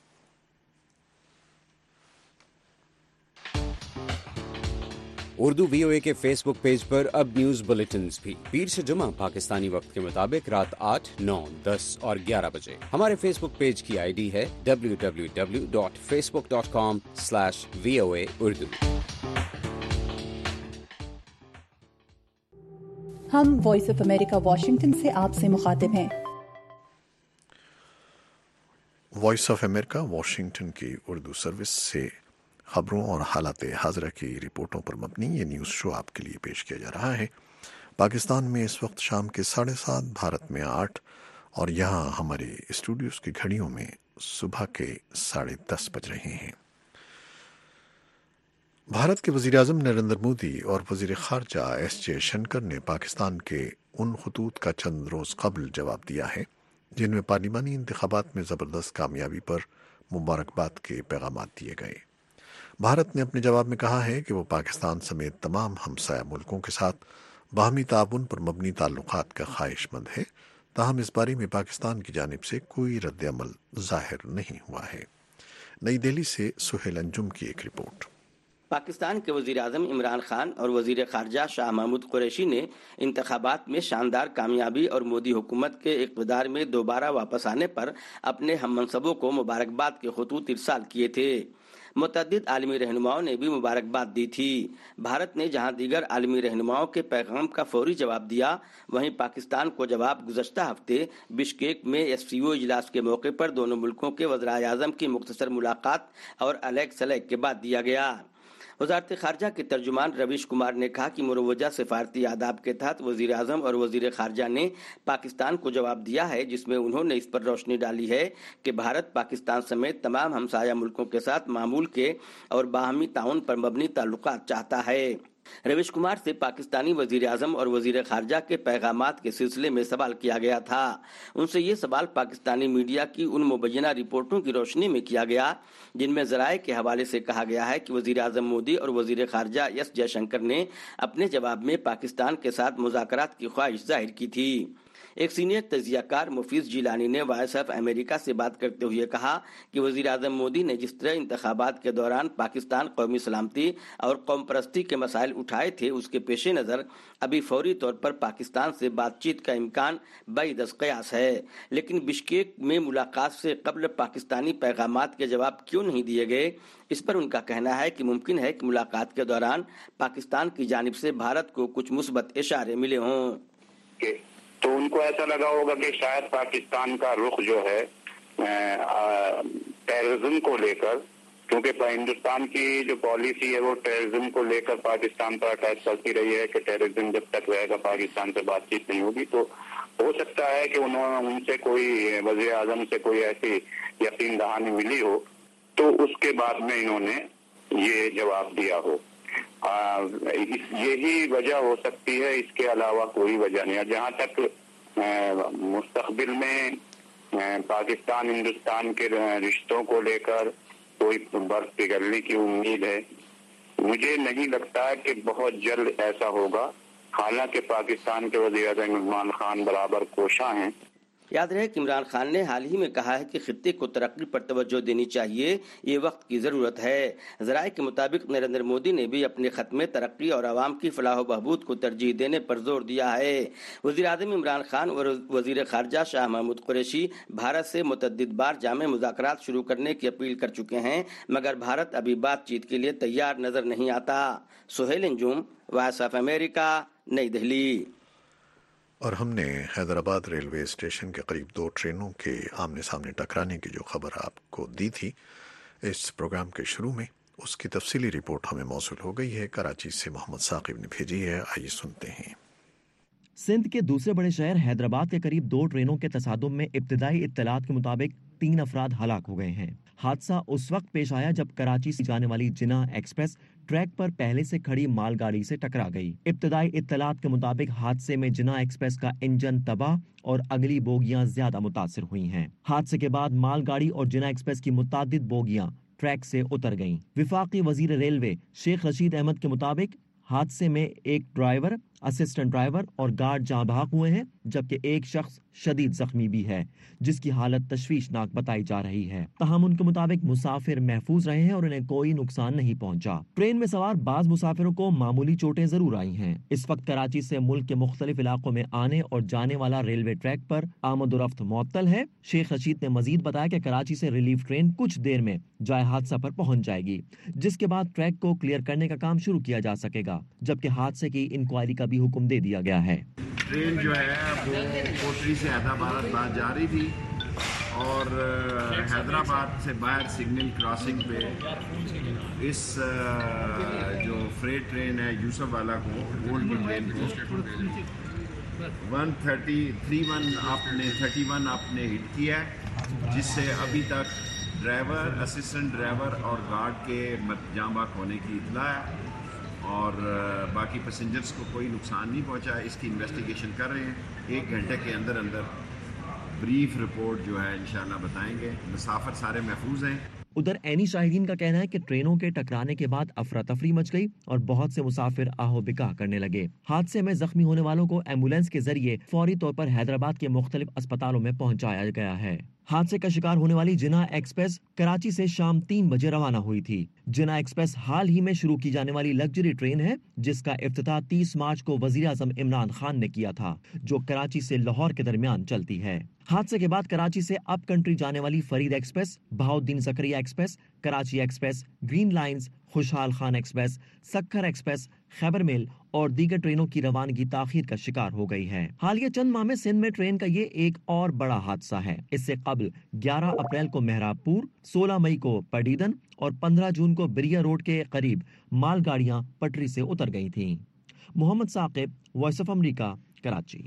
اردو وی او اے کے فیس بک پیج پر اب نیوز بلیٹنز بھی پیر سے جمعہ پاکستانی وقت کے مطابق رات آٹھ، نو، دس اور گیارہ بجے۔ ہمارے فیس بک پیج کی آئی ڈی ہے W W W dot Facebook dot com slash V O A Urdu. हम वॉइस ऑफ अमेरिका वाशिंगटन से आपसे मुखातिब हैं। वॉइस ऑफ अमेरिका वाशिंगटन की उर्दू सर्विस से खबरों और हालात हाज़िरा की रिपोर्टों पर मबनी ये न्यूज़ शो आपके लिए पेश किया जा रहा है। पाकिस्तान में इस वक्त शाम के साढ़े सात, भारत में आठ और यहाँ हमारे स्टूडियोज़ की घड़ियों में सुबह के साढ़े दस बज रहे हैं। भारत के वज़ीर आज़म नरेंद्र मोदी और वज़ीर ख़ारजा एस जयशंकर ने पाकिस्तान के उन खतूत का चंद रोज़ कबल जवाब दिया है जिनमें पार्लिमानी इंतखाबात में ज़बरदस्त कामयाबी पर मुबारकबाद के पैगाम दिए गए। भारत ने अपने जवाब में कहा है कि वो पाकिस्तान समेत तमाम हमसाया मुल्कों के साथ बाहमी ताउन पर मबनी ताल्लुकात का ख्वाहिशमंद है, ताहम इस बारे में पाकिस्तान की जानिब से कोई रद्द-ए-अमल ज़ाहिर नहीं हुआ है। नई दिल्ली से सुहेल अंजुम की एक रिपोर्ट। पाकिस्तान के वज़ीर आज़म इमरान खान और वज़ीर ख़ारजा शाह महमूद कुरैशी ने इंतखाबात में शानदार कामयाबी और मोदी हुकूमत के इक़्तिदार में दोबारा वापस आने पर अपने हम मनसबों को मुबारकबाद के खतूत इरसाल किए थे। मुतअद्दिद आलमी रहनुमाओं ने भी मुबारकबाद दी थी। भारत ने जहां दीगर आलमी रहनुमाओं के पैगाम का फौरी जवाब दिया, वहीं पाकिस्तान को जवाब गुज़श्ता हफ्ते बिश्केक में एस सी ओ इजलास के मौके पर दोनों मुल्कों के वज़ीर आज़म की मुख्तसर मुलाकात और अलग सलग के बाद दिया गया। वज़ारत ख़ारजा के तर्जुमान रवीश कुमार ने कहा कि मुरवजा सिफारती आदाब के तहत वज़ीर आज़म और वज़ीर ख़ारजा ने पाकिस्तान को जवाब दिया है, जिसमें उन्होंने इस पर रोशनी डाली है कि भारत पाकिस्तान समेत तमाम हमसाया मुल्कों के साथ मामूल के और बाहमी ताउन पर मबनी ताल्लुकात चाहता है। रवीश कुमार से पाकिस्तानी वज़ीर आज़म और वज़ीर ख़ारजा के पैगामात के सिलसिले में सवाल किया गया था। उनसे ये सवाल पाकिस्तानी मीडिया की उन मुबैना रिपोर्टों की रोशनी में किया गया जिनमें ज़राए के हवाले से कहा गया है कि वज़ीर आज़म मोदी और वज़ीर ख़ारजा एस जयशंकर ने अपने जवाब में पाकिस्तान के साथ मुज़ाकरात की ख्वाहिश जाहिर की थी। एक सीनियर तजियाकार मुफीज़ जिलानी ने वॉइस ऑफ अमेरिका से बात करते हुए कहा कि वज़ीर आज़म मोदी ने जिस तरह इंतखाबात के दौरान पाकिस्तान कौमी सलामती और कौम परस्ती के मसाइल उठाए थे, उसके पेश नज़र अभी फौरी तौर पर पाकिस्तान से बातचीत का इम्कान बाइदस क़यास है, लेकिन बिश्केक में मुलाकात से कबल पाकिस्तानी पैगामात के जवाब क्यों नहीं दिए गए, इस पर उनका कहना है कि मुमकिन है कि मुलाकात के दौरान पाकिस्तान की जानिब से भारत को कुछ मुस्बत इशारे मिले हों। तो उनको ऐसा लगा होगा कि शायद पाकिस्तान का रुख जो है टेररिज्म को लेकर, क्योंकि हिंदुस्तान की जो पॉलिसी है वो टेररिज्म को लेकर पाकिस्तान पर अटैक करती रही है कि टेररिज्म जब तक रहेगा पाकिस्तान से बातचीत नहीं होगी। तो हो सकता है कि उन्होंने उनसे कोई वज़ीर आज़म से कोई ऐसी यकीन दहानी मिली हो, तो उसके बाद में इन्होंने ये जवाब दिया हो। आ, यही वजह हो सकती है, इसके अलावा कोई वजह नहीं है। जहाँ तक मुस्तकबिल में आ, पाकिस्तान हिंदुस्तान के रिश्तों को लेकर कोई बर्फ पिघलने की उम्मीद है, मुझे नहीं लगता है कि बहुत जल्द ऐसा होगा। हालांकि पाकिस्तान के वज़ीर आज़म इमरान खान बराबर कोशां हैं। याद रहे कि इमरान खान ने हाल ही में कहा है कि खित्ते को तरक्की पर तवज्जो देनी चाहिए, ये वक्त की ज़रूरत है। ज़राए के मुताबिक नरेंद्र मोदी ने भी अपने खत में तरक्की और आवाम की फलाह व बहबूद को तरजीह देने पर जोर दिया है। वज़ीर आज़म इमरान खान और वज़ीर ख़ारजा शाह महमूद कुरैशी भारत से मुतअद्दिद बार जामे मुज़ाकरात शुरू करने की अपील कर चुके हैं, मगर भारत अभी बातचीत के लिए तैयार नजर नहीं आता। Suhail Anjum, Voice of America, New Delhi. और हमने हैदराबाद रेलवे स्टेशन के करीब दो ट्रेनों के आमने सामने टकराने की जो खबर आपको दी थी इस प्रोग्राम के शुरू में, उसकी तफसीली रिपोर्ट हमें मौसूल हो गई है। कराची से मोहम्मद साकिब ने भेजी है, आइए सुनते हैं। सिंध के दूसरे बड़े शहर हैदराबाद के करीब दो ट्रेनों के तसादुम में इब्तिदाई इत्तलात के मुताबिक तीन अफराद हलाक हो गए हैं। हादसा उस वक्त पेश आया जब कराची से जाने वाली जिना एक्सप्रेस ट्रैक पर पहले से खड़ी मालगाड़ी से टकरा गई। इब्तिदाई इत्तलात के मुताबिक हादसे में जिना एक्सप्रेस का इंजन तबाह और अगली बोगियां ज्यादा मुतासिर हुई हैं। हादसे के बाद मालगाड़ी और जिना एक्सप्रेस की मुतादिद बोगियां ट्रैक से उतर गईं। विफाकी वजीर रेलवे शेख रशीद अहमद के मुताबिक हादसे में एक ड्राइवर, असिस्टेंट ड्राइवर और गार्ड जाँ बहक हुए हैं, जबकि एक शख्स शदीद जख्मी भी है, जिसकी हालत तशवीशनाक बताई जा रही है। तहम उनके मुताबिक मुसाफिर महफूज रहे हैं और उन्हें कोई नुकसान नहीं पहुंचा। ट्रेन में सवार बाज मुसाफिरों को मामूली चोटें जरूर आई हैं। इस वक्त कराची से मुल्क के मुख्तलिफ इलाकों में आने और जाने वाला रेलवे ट्रैक पर आमदोरफ्त मुअत्तल है। शेख रशीद ने मजीद बताया कि कराची से रिलीफ ट्रेन कुछ देर में जाए हादसा पर पहुंच जाएगी, जिसके बाद ट्रैक को क्लियर करने का काम शुरू किया जा सकेगा। जबकि हादसे की इंक्वायरी का भी हुक्म दे दिया गया है। ट्रेन जो है वो कोटरी से हैदराबाद जा रही थी और हैदराबाद से बाहर सिग्नल क्रॉसिंग पे इस जो फ्रेट ट्रेन है यूसुफ वाला को गोल्ड की ट्रेन को वन थर्टी थ्री वन आपने थर्टी वन आपने हिट किया है, जिससे अभी तक ड्राइवर, असिस्टेंट ड्राइवर और गार्ड के जाँ बाक होने की इतला है और बाकी पैसेंजर्स को कोई नुकसान नहीं पहुंचा है। इसकी इन्वेस्टिगेशन कर रहे हैं। एक घंटे के अंदर अंदर ब्रीफ रिपोर्ट जो है इंशाल्लाह बताएंगे। मुसाफिर सारे महफूज हैं। उधर एनी शाहिदीन का कहना है कि ट्रेनों के टकराने के बाद अफरा तफरी मच गई और बहुत से मुसाफिर आहो बिकाह करने लगे। हादसे में जख्मी होने वालों को एम्बुलेंस के जरिए फौरी तौर पर हैदराबाद के मुख्तलिफ अस्पतालों में पहुंचाया गया है। हादसे का शिकार होने वाली जिना एक्सप्रेस कराची से शाम तीन बजे रवाना हुई थी। जिना एक्सप्रेस हाल ही में शुरू की जाने वाली लग्जरी ट्रेन है, जिसका इफ्तिताह तीस मार्च को वजीर आजम इमरान खान ने किया था, जो कराची से लाहौर के दरमियान चलती है। हादसे के बाद कराची से अप कंट्री जाने वाली Farid express, Bahauddin Zakariya express, Karachi express, green lines, Khushhal Khan express, Sukkur express, Khyber mail और दीगर ट्रेनों की रवानगी ताखीर का शिकार हो गई है। हालिया चंद माह में सिंध में ट्रेन का ये एक और बड़ा हादसा है। इससे कबल ग्यारह अप्रैल को मेहराबपुर, सोलह मई को पडीदन और पंद्रह जून को बिरिया रोड के करीब मालगाड़ियां पटरी से उतर गई थीं। Mohammad Saqib, Voice of America, Karachi.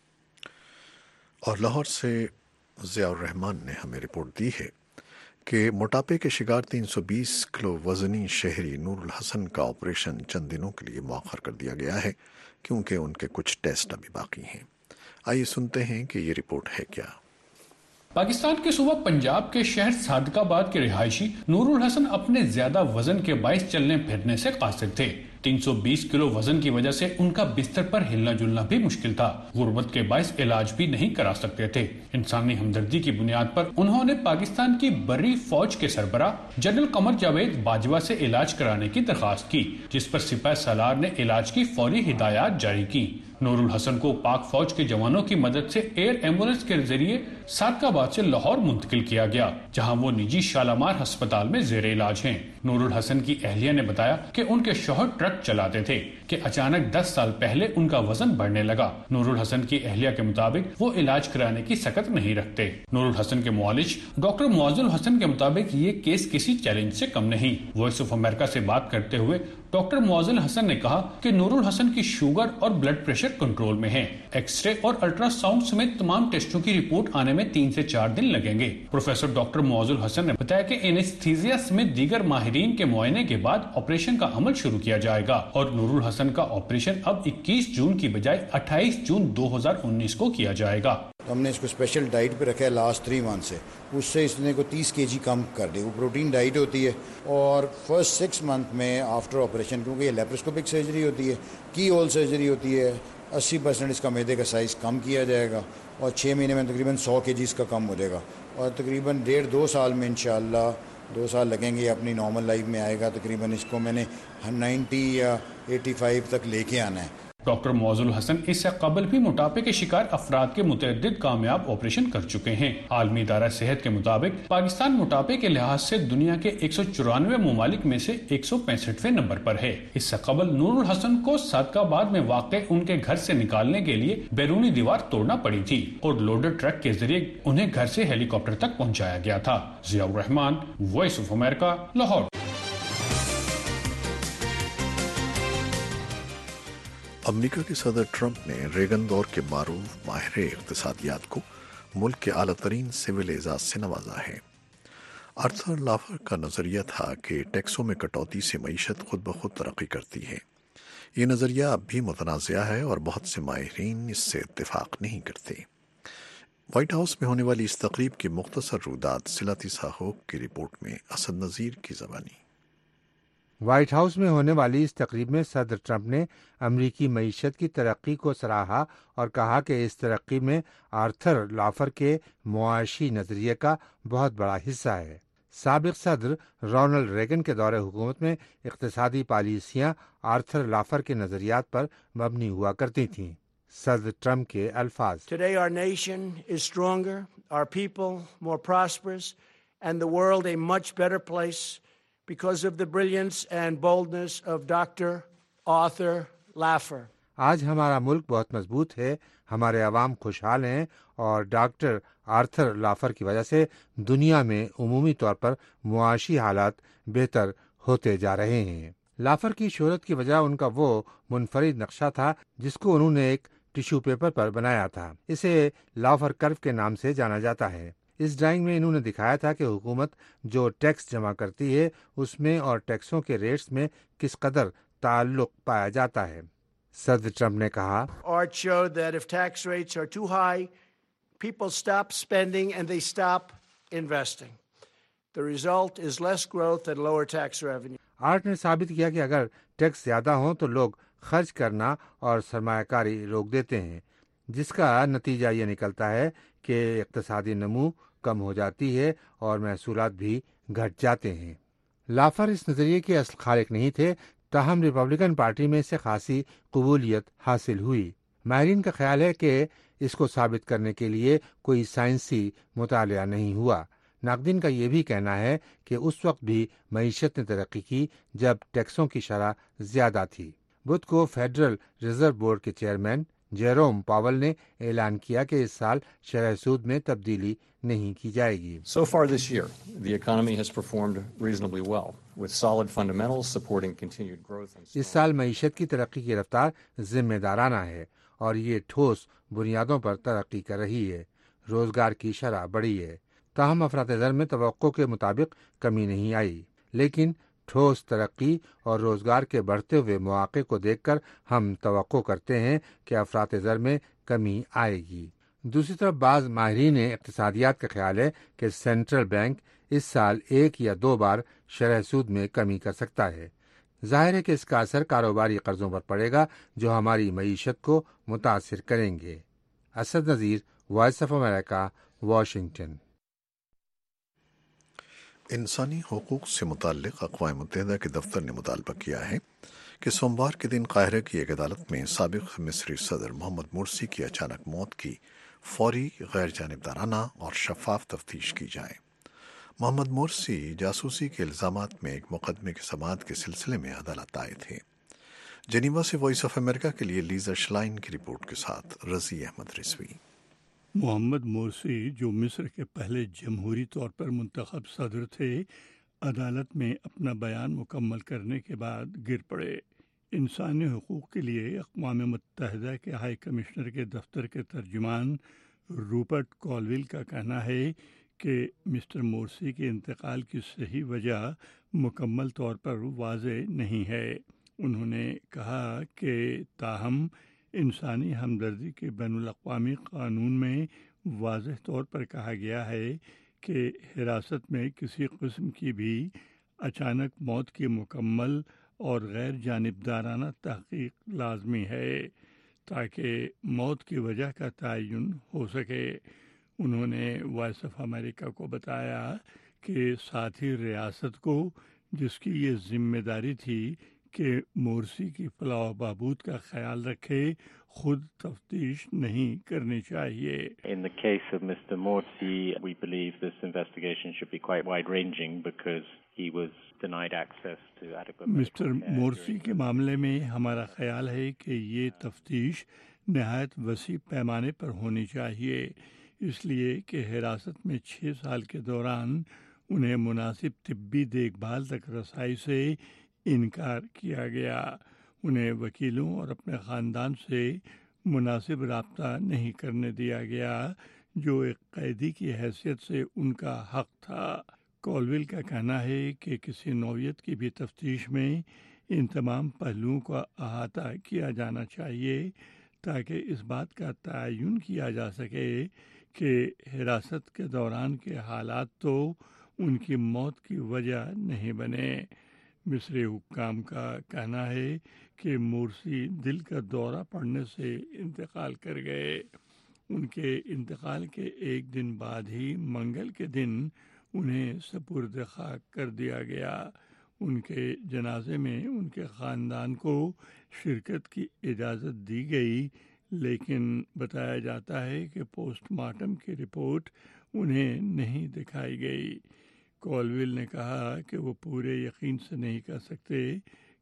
और लाहौर से ज़ियाउर रहमान ने हमें रिपोर्ट दी है कि मोटापे के शिकार तीन सौ बीस किलो वजनी शहरी नूरुल हसन का ऑपरेशन चंद दिनों के लिए मौखर कर दिया गया है, क्योंकि उनके कुछ टेस्ट अभी बाकी हैं। आइए सुनते हैं कि ये रिपोर्ट है क्या। पाकिस्तान के सूबा पंजाब के शहर सादकाबाद के रिहायशी नूरुल हसन अपने ज्यादा वजन के बाइस चलने फिरने से कासिर थे। तीन सौ बीस किलो वजन की वजह से उनका बिस्तर पर हिलना जुलना भी मुश्किल था। गुर्बत के बाइस इलाज भी नहीं करा सकते थे। इंसानी हमदर्दी की बुनियाद पर उन्होंने पाकिस्तान की बर्री फौज के सरबराह जनरल कमर जावेद बाजवा से इलाज कराने की दरखास्त की, जिस पर सिपाही सालार ने इलाज की फौरी हिदायत जारी की। नूरुल हसन को पाक फौज के जवानों की मदद से एयर एम्बुलेंस के जरिए सादकाबाद से लाहौर मुंतकिल किया गया, जहां वो निजी शालामार अस्पताल में जेर इलाज हैं। नूरुल हसन की अहलिया ने बताया कि उनके शौहर ट्रक चलाते थे कि अचानक दस साल पहले उनका वजन बढ़ने लगा। नूरुल हसन की अहलिया के मुताबिक वो इलाज कराने की सकत नहीं रखते। नूरुल हसन के मुआलिज डॉक्टर मुआजुल हसन के मुताबिक ये केस किसी चैलेंज से कम नहीं। वॉइस ऑफ अमेरिका से बात करते हुए डॉक्टर मुआजुल हसन ने कहा कि नूरुल हसन की शुगर और ब्लड प्रेशर कंट्रोल में है। एक्सरे और अल्ट्रासाउंड समेत तमाम टेस्टों की रिपोर्ट आने में तीन से चार दिन लगेंगे। प्रोफेसर डॉक्टर मुआजुल हसन ने बताया कि एनेस्थीसिया समेत दीगर माहिरीन के मुआयने के बाद ऑपरेशन का अमल शुरू किया जाएगा और नूरुल हसन का ऑपरेशन अब इक्कीस जून की बजाय अट्ठाईस जून दो हजार उन्नीस को किया जाएगा। हमने इसको स्पेशल डाइट पे रखा है लास्ट थ्री मंथ से, उससे इसने को तीस केजी कम कर दी। वो प्रोटीन डाइट होती है और फर्स्ट सिक्स मंथ में आफ्टर ऑपरेशन, क्योंकि ये लेप्रोस्कोपिक सर्जरी होती है, की होल सर्जरी होती है, अस्सी परसेंट इसका मैदे का साइज़ कम किया जाएगा और छः महीने में तकरीबन सौ केजी इसका कम हो जाएगा और तकरीबन डेढ़ दो साल में इंशाल्लाह दो साल लगेंगे अपनी नॉर्मल लाइफ में आएगा। तकरीबन इसको मैंने नाइन्टी या एटी फाइव तक लेके आना है। डॉक्टर मौजुल हसन इससे कबल भी मोटापे के शिकार अफराद के मुतअद्दिद कामयाब ऑपरेशन कर चुके हैं। आलमी इदारा सेहत के मुताबिक पाकिस्तान मोटापे के लिहाज से दुनिया के एक सौ चौरानवे ममालिक में से एक सौ पैंसठवें नंबर पर है। इससे कबल नूरुल हसन को सादकाबाद में वाक़ उनके घर से निकालने के लिए बैरूनी दीवार तोड़ना पड़ी थी और लोडर ट्रक के जरिए उन्हें घर से हेलीकॉप्टर तक पहुँचाया गया था। Ziaur Rahman, Voice of America, Lahore. America के सदर ट्रंप ने रेगन दौर के मारूफ माहिर इक़्तिसादियात को मुल्क के आला तरीन सिविल एजाज से नवाजा है। आर्थर लाफर का नज़रिया था कि टैक्सों में कटौती से मईशत खुद ब खुद तरक्की करती है। ये नज़रिया अब भी मुतनाज़िया है और बहुत से माहिरीन इससे इत्तेफाक नहीं करते। व्हाइट हाउस में होने वाली इस तकरीब की मुख्तसर रुदात सिलाती साहोक की रिपोर्ट में असद नज़ीर की ज़बानी। व्हाइट हाउस में होने वाली इस तकरीब में सदर ट्रंप ने अमरीकी मईशत की तरक्की को सराहा और कहा कि इस तरक्की में आर्थर लाफर के मुआशी नज़रिए का बहुत बड़ा हिस्सा है। साबिक सदर रोनाल्ड रेगन के दौरे हुकूमत में इक़्तिसादी पॉलिसियां आर्थर लाफर के नज़रियात पर मबनी हुआ करती थीं। सदर ट्रंप के अल्फाज, Today our nation is stronger, our people more prosperous, and the world a much better place because of the brilliance and boldness of Doctor Arthur Laffer. آج ہمارا ملک بہت مضبوط ہے، ہمارے عوام خوشحال ہیں اور ڈاکٹر آرتھر لافر کی وجہ سے دنیا میں عمومی طور پر معاشی حالات بہتر ہوتے جا رہے ہیں۔ لافر کی شہرت کی وجہ ان کا وہ منفرد نقشہ تھا جس کو انہوں نے ایک ٹیشو پیپر پر بنایا تھا، اسے لافر کرو کے نام سے جانا جاتا ہے۔ اس ڈرائنگ میں انہوں نے دکھایا تھا کہ حکومت جو ٹیکس جمع کرتی ہے اس میں اور ٹیکسوں کے ریٹس میں کس قدر تعلق پایا جاتا ہے۔ صدر ٹرمپ نے کہا، Art showed that if tax rates are too high, people stop spending and they stop investing. The result is less growth and lower tax revenue. Art نے ثابت کیا کہ اگر ٹیکس زیادہ ہوں تو لوگ خرچ کرنا اور سرمایہ کاری روک دیتے ہیں، جس کا نتیجہ یہ نکلتا ہے کہ اقتصادی نمو کم ہو جاتی ہے اور محصولات بھی گھٹ جاتے ہیں۔ لافر اس نظریے کے اصل خالق نہیں تھے، تاہم ریپبلکن پارٹی میں سے خاصی قبولیت حاصل ہوئی۔ ماہرین کا خیال ہے کہ اس کو ثابت کرنے کے لیے کوئی سائنسی مطالعہ نہیں ہوا۔ ناقدین کا یہ بھی کہنا ہے کہ اس وقت بھی معیشت نے ترقی کی جب ٹیکسوں کی شرح زیادہ تھی۔ بدھ کو فیڈرل ریزرو بورڈ کے چیئرمین جیروم پاول نے اعلان کیا کہ اس سال شرح سود میں تبدیلی نہیں کی جائے گی۔ So far this year, the economy has performed reasonably well, with solid fundamentals supporting continued growth. اس سال معیشت کی ترقی کی رفتار ذمہ دارانہ ہے اور یہ ٹھوس بنیادوں پر ترقی کر رہی ہے۔ روزگار کی شرح بڑھی ہے، تاہم افراط زر میں توقع کے مطابق کمی نہیں آئی، لیکن ٹھوس ترقی اور روزگار کے بڑھتے ہوئے مواقع کو دیکھ کر ہم توقع کرتے ہیں کہ افراط زر میں کمی آئے گی۔ دوسری طرف بعض ماہرین اقتصادیات کا خیال ہے کہ سینٹرل بینک اس سال ایک یا دو بار شرح سود میں کمی کر سکتا ہے۔ ظاہر ہے کہ اس کا اثر کاروباری قرضوں پر پڑے گا جو ہماری معیشت کو متاثر کریں گے۔ Asad Nazir, Voice of America, Washington. انسانی حقوق سے متعلق اقوام متحدہ کے دفتر نے مطالبہ کیا ہے کہ سوموار کے دن قاہرہ کی ایک عدالت میں سابق مصری صدر محمد مرسی کی اچانک موت کی فوری، غیر جانبدارانہ اور شفاف تفتیش کی جائے۔ محمد مرسی جاسوسی کے الزامات میں ایک مقدمے کی سماعت کے سلسلے میں عدالت آئے تھے۔ جنیوا سے وائس آف امریکہ کے لیے لیزا شلائن کی رپورٹ کے ساتھ رضی احمد رضوی۔ محمد مرسی جو مصر کے پہلے جمہوری طور پر منتخب صدر تھے، عدالت میں اپنا بیان مکمل کرنے کے بعد گر پڑے۔ انسانی حقوق کے لیے اقوام متحدہ کے ہائی کمشنر کے دفتر کے ترجمان روپرٹ کالویل کا کہنا ہے کہ مسٹر مورسی کے انتقال کی صحیح وجہ مکمل طور پر واضح نہیں ہے۔ انہوں نے کہا کہ تاہم انسانی ہمدردی کے بین الاقوامی قانون میں واضح طور پر کہا گیا ہے کہ حراست میں کسی قسم کی بھی اچانک موت کی مکمل اور غیر جانبدارانہ تحقیق لازمی ہے تاکہ موت کی وجہ کا تعین ہو سکے۔ انہوں نے وائس آف امریکہ کو بتایا کہ ساتھی ریاست کو، جس کی یہ ذمہ داری تھی کہ مورسی کی فلاح و بہبود کا خیال رکھے، خود تفتیش نہیں کرنی چاہیے۔ In the case of Mister Morsi, we believe this investigation should be quite wide-ranging because he was denied access to adequate medical mister care Morsi کے معاملے میں ہمارا خیال ہے کہ یہ تفتیش نہایت وسیع پیمانے پر ہونی چاہیے، اس لیے کہ حراست میں چھ سال کے دوران انہیں مناسب طبی دیکھ بھال تک رسائی سے انکار کیا گیا، انہیں وکیلوں اور اپنے خاندان سے مناسب رابطہ نہیں کرنے دیا گیا جو ایک قیدی کی حیثیت سے ان کا حق تھا۔ کالویل کا کہنا ہے کہ کسی نوعیت کی بھی تفتیش میں ان تمام پہلوؤں کا احاطہ کیا جانا چاہیے تاکہ اس بات کا تعین کیا جا سکے کہ حراست کے دوران کے حالات تو ان کی موت کی وجہ نہیں بنے۔ مصری حکام کا کہنا ہے کہ مورسی دل کا دورہ پڑنے سے انتقال کر گئے۔ ان کے انتقال کے ایک دن بعد ہی منگل کے دن انہیں سپرد خاک کر دیا گیا۔ ان کے جنازے میں ان کے خاندان کو شرکت کی اجازت دی گئی، لیکن بتایا جاتا ہے کہ پوسٹ مارٹم کی رپورٹ انہیں نہیں دکھائی گئی۔ کالویل نے کہا کہ وہ پورے یقین سے نہیں کہہ سکتے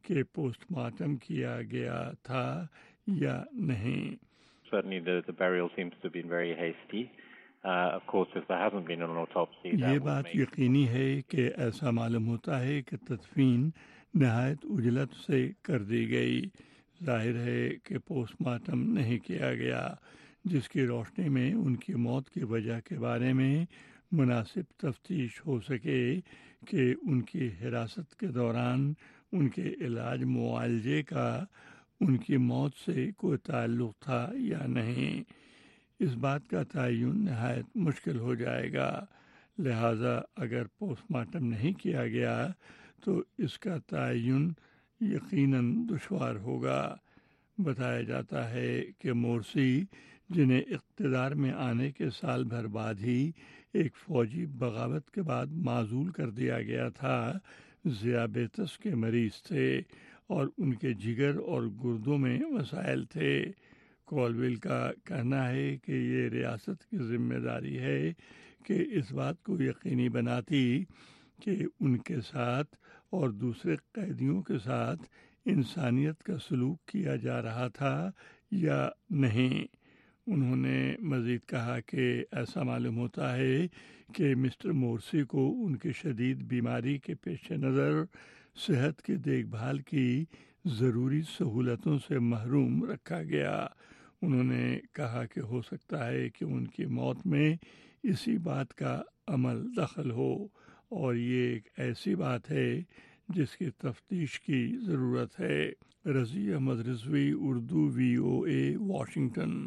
کہ पोस्ट मार्टम किया गया था या नहीं। Certainly the, the burial seems to have been very hasty. Uh, of course, if there hasn't been an autopsy, ये that would बात make यकीनी है कि ऐसा मालूम होता है कि तदफीन नहायत उजलत से कर दी गई। जाहिर है कि पोस्टमार्टम नहीं किया गया, जिसकी रोशनी में उनकी मौत की वजह के बारे में मुनासिब तफ्तीश हो सके कि उनकी हिरासत के दौरान उनके इलाज मुआवजे का उनकी मौत से कोई ताल्लुक़ था या नहीं। इस बात का तयन नहायत मुश्किल हो जाएगा। लिहाजा अगर पोस्टमार्टम नहीं किया गया तो इसका तयन यकीनन दुश्वार होगा। बताया जाता है कि मोर्सी, जिन्हें इक़्तिदार में आने के साल भर बाद ही एक फ़ौजी बगावत के बाद माज़ूल कर दिया गया था, ज़ियाबेतस के मरीज़ थे और उनके जिगर और गुर्दों में मसाइल थे। कॉलविल का कहना है कि ये रियासत की ज़िम्मेदारी है कि इस बात को यकीनी बनाती कि उनके साथ और दूसरे कैदियों के साथ इंसानियत का सलूक किया जा रहा था या नहीं। उन्होंने मज़ीद कहा कि ऐसा मालूम होता है कि मिस्टर मोर्सी को उनकी शदीद बीमारी के पेश नज़र सेहत की देखभाल की ज़रूरी सहूलतों से महरूम रखा गया। उन्होंने कहा कि हो सकता है कि उनकी मौत में इसी बात का अमल दखल हो और ये एक ऐसी बात है जिसकी तफ्तीश की ज़रूरत है। Razi Ahmad Rizvi, Urdu, V O A, Washington.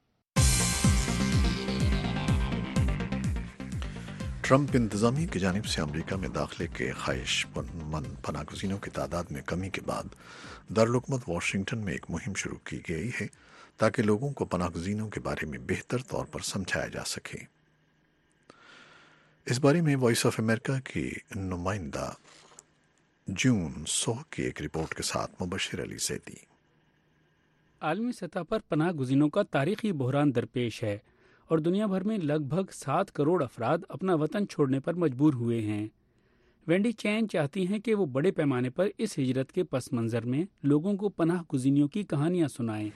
Trump इंतज़ामिया की जानिब से अमरीका में दाखिले के ख्वाहिशमंद पनाहगज़ीनों की तादाद में कमी के बाद दारुल-हुकूमत वाशिंगटन में एक मुहिम शुरू की गई है ताकि लोगों को पनाहगज़ीनों के बारे में बेहतर तौर पर समझाया जा सके। इस बारे में वॉइस ऑफ अमेरिका की नुमाइंदा जून सोह की एक रिपोर्ट के साथ मुबशिर अली सैदी। आलमी सतह पर पनाहगज़ीनों का तारीखी बहरान दरपेश है और दुनिया भर में लगभग सात करोड़ अफराद अपना वतन छोड़ने पर मजबूर हुए हैं। वेंडी चैन चाहती हैं कि वो बड़े पैमाने पर इस हिजरत के पस मंज़र में लोगों को पनाहगज़ीनों की कहानियाँ सुनाएं।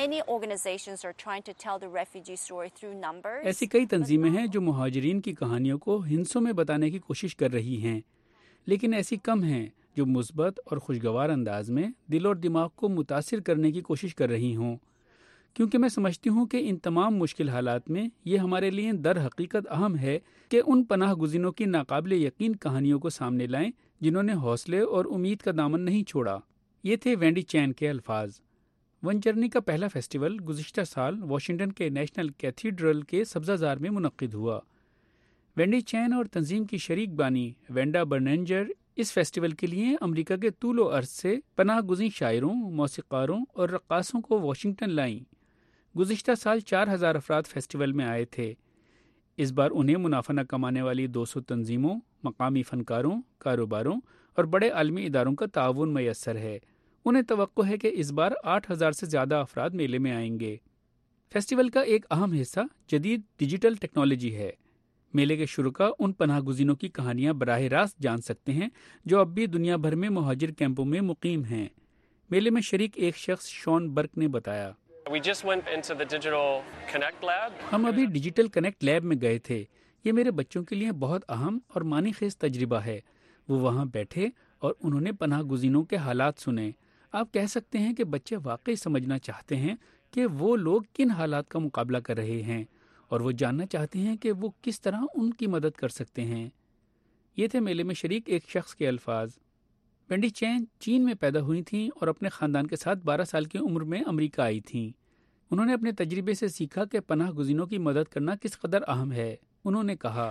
ऐसी कई तंजीमें हैं जो मुहाजिरीन की कहानियों को हिंसों में बताने की कोशिश कर रही हैं, लेकिन ऐसी कम हैं जो मुस्बत और खुशगवार अंदाज में दिल और दिमाग को मुतासिर करने की कोशिश कर रही हों, क्योंकि मैं समझती हूँ कि इन तमाम मुश्किल हालात में ये हमारे लिए दर हकीकत अहम है कि उन पनाह गुज़ीनों की नाकाबिले यकीन कहानियों को सामने लाएं जिन्होंने हौसले और उम्मीद का दामन नहीं छोड़ा। ये थे वेंडी चैन के अल्फाज। वन जर्नी का पहला फेस्टिवल गुज़िश्ता साल वाशिंगटन के नेशनल कैथीड्रल के सब्ज़ाज़ार में मुनक्किद हुआ। वेंडी चैन और तंजीम की शरीक बानी वेंडा बर्नेंजर इस फेस्टिवल के लिए अमरीका के तूलो अर्ज से पनाह गुज़ी शायरों, मौसीक़ारों और रक्कासों को वाशिंगटन लाईं। गुज़िश्ता साल चार हज़ार अफराद फेस्टिवल में आए थे। इस बार उन्हें मुनाफा न कमाने वाली दो सौ तंजीमों, मकामी फ़नकारों, कारोबारों और बड़े आलमी इदारों का ताउन मैसर है। उन्हें तवक्को है कि इस बार आठ हज़ार से ज़्यादा अफराद मेले में आएंगे। फेस्टिवल का एक अहम हिस्सा जदीद डिजिटल टेक्नोलॉजी है। मेले के शुरुका उन पनाह गुज़ीनों की कहानियाँ बराह रास्त जान सकते हैं जो अब भी दुनिया भर में मुहाजिर कैंपों में मुकीम हैं। मेले में शरीक एक शख्स शॉन बर्क ने बताया, We just went into the Digital Connect Lab. हम अभी डिजिटल कनेक्ट लैब में गए थे। ये मेरे बच्चों के लिए बहुत अहम और मानी खेज तजर्बा है। वो वहाँ बैठे और उन्होंने पनाह गुज़ीनों के हालात सुने। आप कह सकते हैं कि बच्चे वाकई समझना चाहते हैं कि वो लोग किन हालात का मुकाबला कर रहे हैं और वो जानना चाहते हैं कि वो किस तरह उनकी मदद कर सकते हैं। ये थे मेले में शरीक एक शख्स के अल्फाज। वेंडी चैन चीन में पैदा हुई थीं और अपने ख़ानदान के साथ बारह साल की उम्र में अमेरिका आई थीं। उन्होंने अपने तजर्बे से सीखा कि पनाह गुज़ीनों की मदद करना किस कदर अहम है। उन्होंने कहा,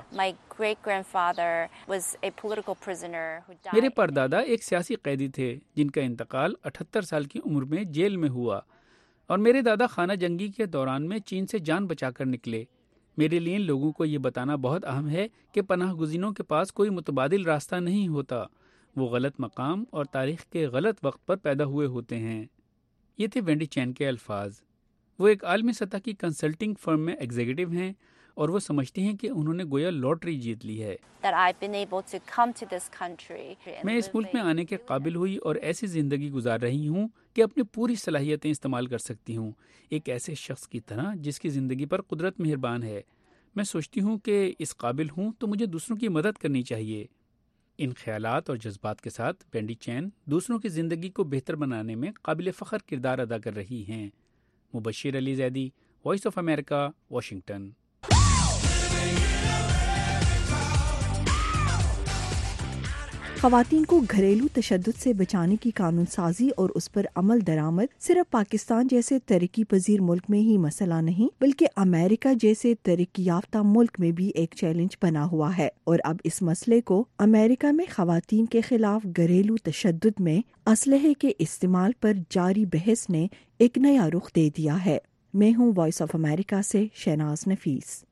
मेरे परदादा एक सियासी कैदी थे जिनका इंतकाल अठहत्तर साल की उम्र में जेल में हुआ और मेरे दादा खाना जंगी के दौरान में चीन से जान बचाकर निकले। मेरे लिए लोगों को ये बताना बहुत अहम है कि पनाह गुज़ीनों के पास कोई मुतबादिल रास्ता नहीं होता। वो गलत मकाम और तारीख के गलत वक्त पर पैदा हुए होते हैं। ये थे वेंडी चैन के अल्फाज। वो एक आलमी सतह की कंसल्टिंग फर्म में एग्जीक्यूटिव हैं اور وہ سمجھتے ہیں کہ انہوں نے گویا لاٹری جیت لی ہے۔ میں اس ملک میں آنے کے قابل ہوئی اور ایسی زندگی گزار رہی ہوں کہ اپنی پوری صلاحیتیں استعمال کر سکتی ہوں، ایک ایسے شخص کی طرح جس کی زندگی پر قدرت مہربان ہے۔ میں سوچتی ہوں کہ اس قابل ہوں تو مجھے دوسروں کی مدد کرنی چاہیے۔ ان خیالات اور جذبات کے ساتھ وینڈی چین دوسروں کی زندگی کو بہتر بنانے میں قابل فخر کردار ادا کر رہی ہیں۔ Mubashir Ali Zaidi, Voice of America, Washington. خواتین کو گھریلو تشدد سے بچانے کی قانون سازی اور اس پر عمل درآمد صرف پاکستان جیسے ترقی پذیر ملک میں ہی مسئلہ نہیں بلکہ امریکہ جیسے ترقی یافتہ ملک میں بھی ایک چیلنج بنا ہوا ہے، اور اب اس مسئلے کو امریکہ میں خواتین کے خلاف گھریلو تشدد میں اسلحے کے استعمال پر جاری بحث نے ایک نیا رخ دے دیا ہے۔ میں ہوں وائس آف امریکہ سے شہناز نفیس۔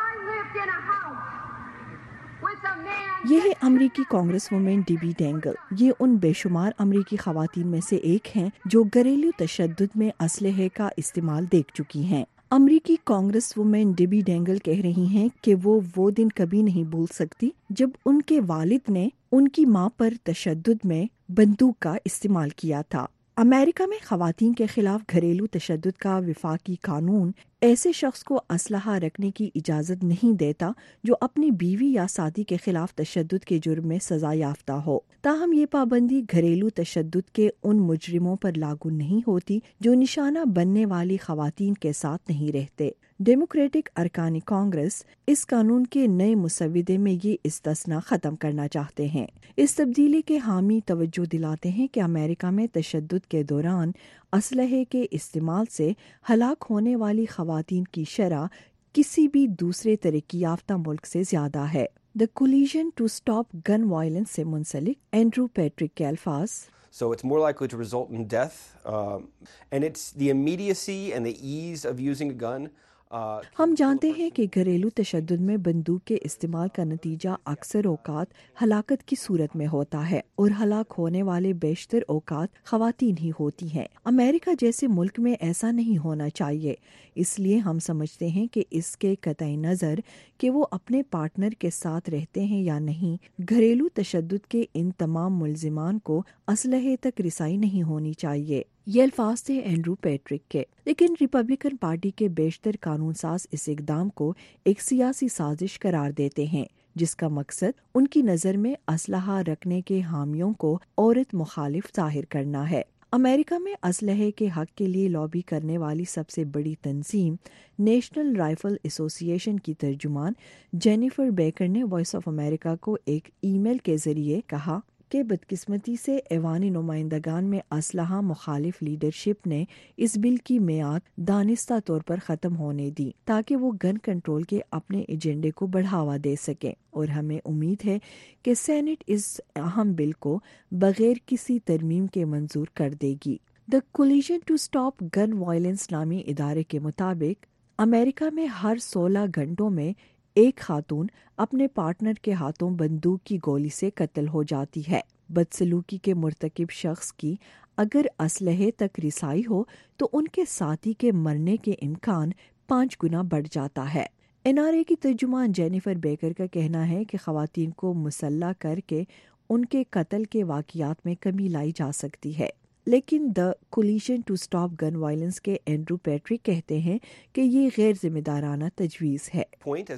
یہ ہے امریکی کانگریس وومن ڈیبی ڈینگل۔ یہ ان بے شمار امریکی خواتین میں سے ایک ہیں جو گھریلو تشدد میں اسلحے کا استعمال دیکھ چکی ہیں۔ امریکی کانگریس وومن ڈیبی ڈینگل کہہ رہی ہیں کہ وہ وہ دن کبھی نہیں بھول سکتی جب ان کے والد نے ان کی ماں پر تشدد میں بندوق کا استعمال کیا تھا۔ امریکہ میں خواتین کے خلاف گھریلو تشدد کا وفاقی قانون ایسے شخص کو اسلحہ رکھنے کی اجازت نہیں دیتا جو اپنی بیوی یا ساتھی کے خلاف تشدد کے جرم میں سزا یافتہ ہو۔ تاہم یہ پابندی گھریلو تشدد کے ان مجرموں پر لاگو نہیں ہوتی جو نشانہ بننے والی خواتین کے ساتھ نہیں رہتے۔ ڈیموکریٹک ارکان کانگریس اس قانون کے نئے مسودے میں یہ استثناء ختم کرنا چاہتے ہیں۔ اس تبدیلی کے حامی توجہ دلاتے ہیں کہ امریکہ میں تشدد کے دوران اسلحے کے استعمال سے ہلاک ہونے والی خواتین کی شرح کسی بھی دوسرے ترقی یافتہ ملک سے زیادہ ہے۔ The Coalition to Stop Gun Violence سے منسلک اینڈرو پیٹرک کے الفاظ: So it's more likely to result in death, um, and it's the immediacy and the ease of using a gun. ہم جانتے ہیں کہ گھریلو تشدد میں بندوق کے استعمال کا نتیجہ اکثر اوقات ہلاکت کی صورت میں ہوتا ہے، اور ہلاک ہونے والے بیشتر اوقات خواتین ہی ہوتی ہیں۔ امریکہ جیسے ملک میں ایسا نہیں ہونا چاہیے، اس لیے ہم سمجھتے ہیں کہ اس کے قطع نظر کہ وہ اپنے پارٹنر کے ساتھ رہتے ہیں یا نہیں، گھریلو تشدد کے ان تمام ملزمان کو اسلحے تک رسائی نہیں ہونی چاہیے۔ یہ الفاظ تھے اینڈرو پیٹرک کے۔ لیکن ریپبلکن پارٹی کے بیشتر قانون ساز اس اقدام کو ایک سیاسی سازش قرار دیتے ہیں جس کا مقصد ان کی نظر میں اسلحہ رکھنے کے حامیوں کو عورت مخالف ظاہر کرنا ہے۔ امریکہ میں اسلحے کے حق کے لیے لابی کرنے والی سب سے بڑی تنظیم نیشنل رائفل ایسوسی ایشن کی ترجمان جینیفر بیکر نے وائس آف امریکہ کو ایک ای میل کے ذریعے کہا کہ بدقسمتی سے ایوانی نمائندگان میں اسلحہ مخالف لیڈرشپ نے اس بل کی میعاد دانستہ طور پر ختم ہونے دی تاکہ وہ گن کنٹرول کے اپنے ایجنڈے کو بڑھاوا دے سکیں، اور ہمیں امید ہے کہ سینٹ اس اہم بل کو بغیر کسی ترمیم کے منظور کر دے گی۔ The Coalition to Stop Gun Violence نامی ادارے کے مطابق امریکہ میں ہر سولہ گھنٹوں میں ایک خاتون اپنے پارٹنر کے ہاتھوں بندوق کی گولی سے قتل ہو جاتی ہے۔ بدسلوکی کے مرتکب شخص کی اگر اسلحے تک رسائی ہو تو ان کے ساتھی کے مرنے کے امکان پانچ گنا بڑھ جاتا ہے۔ این آر اے کی ترجمان جینیفر بیکر کا کہنا ہے کہ خواتین کو مسلح کر کے ان کے قتل کے واقعات میں کمی لائی جا سکتی ہے، لیکن the Coalition to Stop Gun Violence کے اینڈرو پیٹرک کہتے ہیں کہ یہ غیر ذمہ دارانہ تجویز ہے۔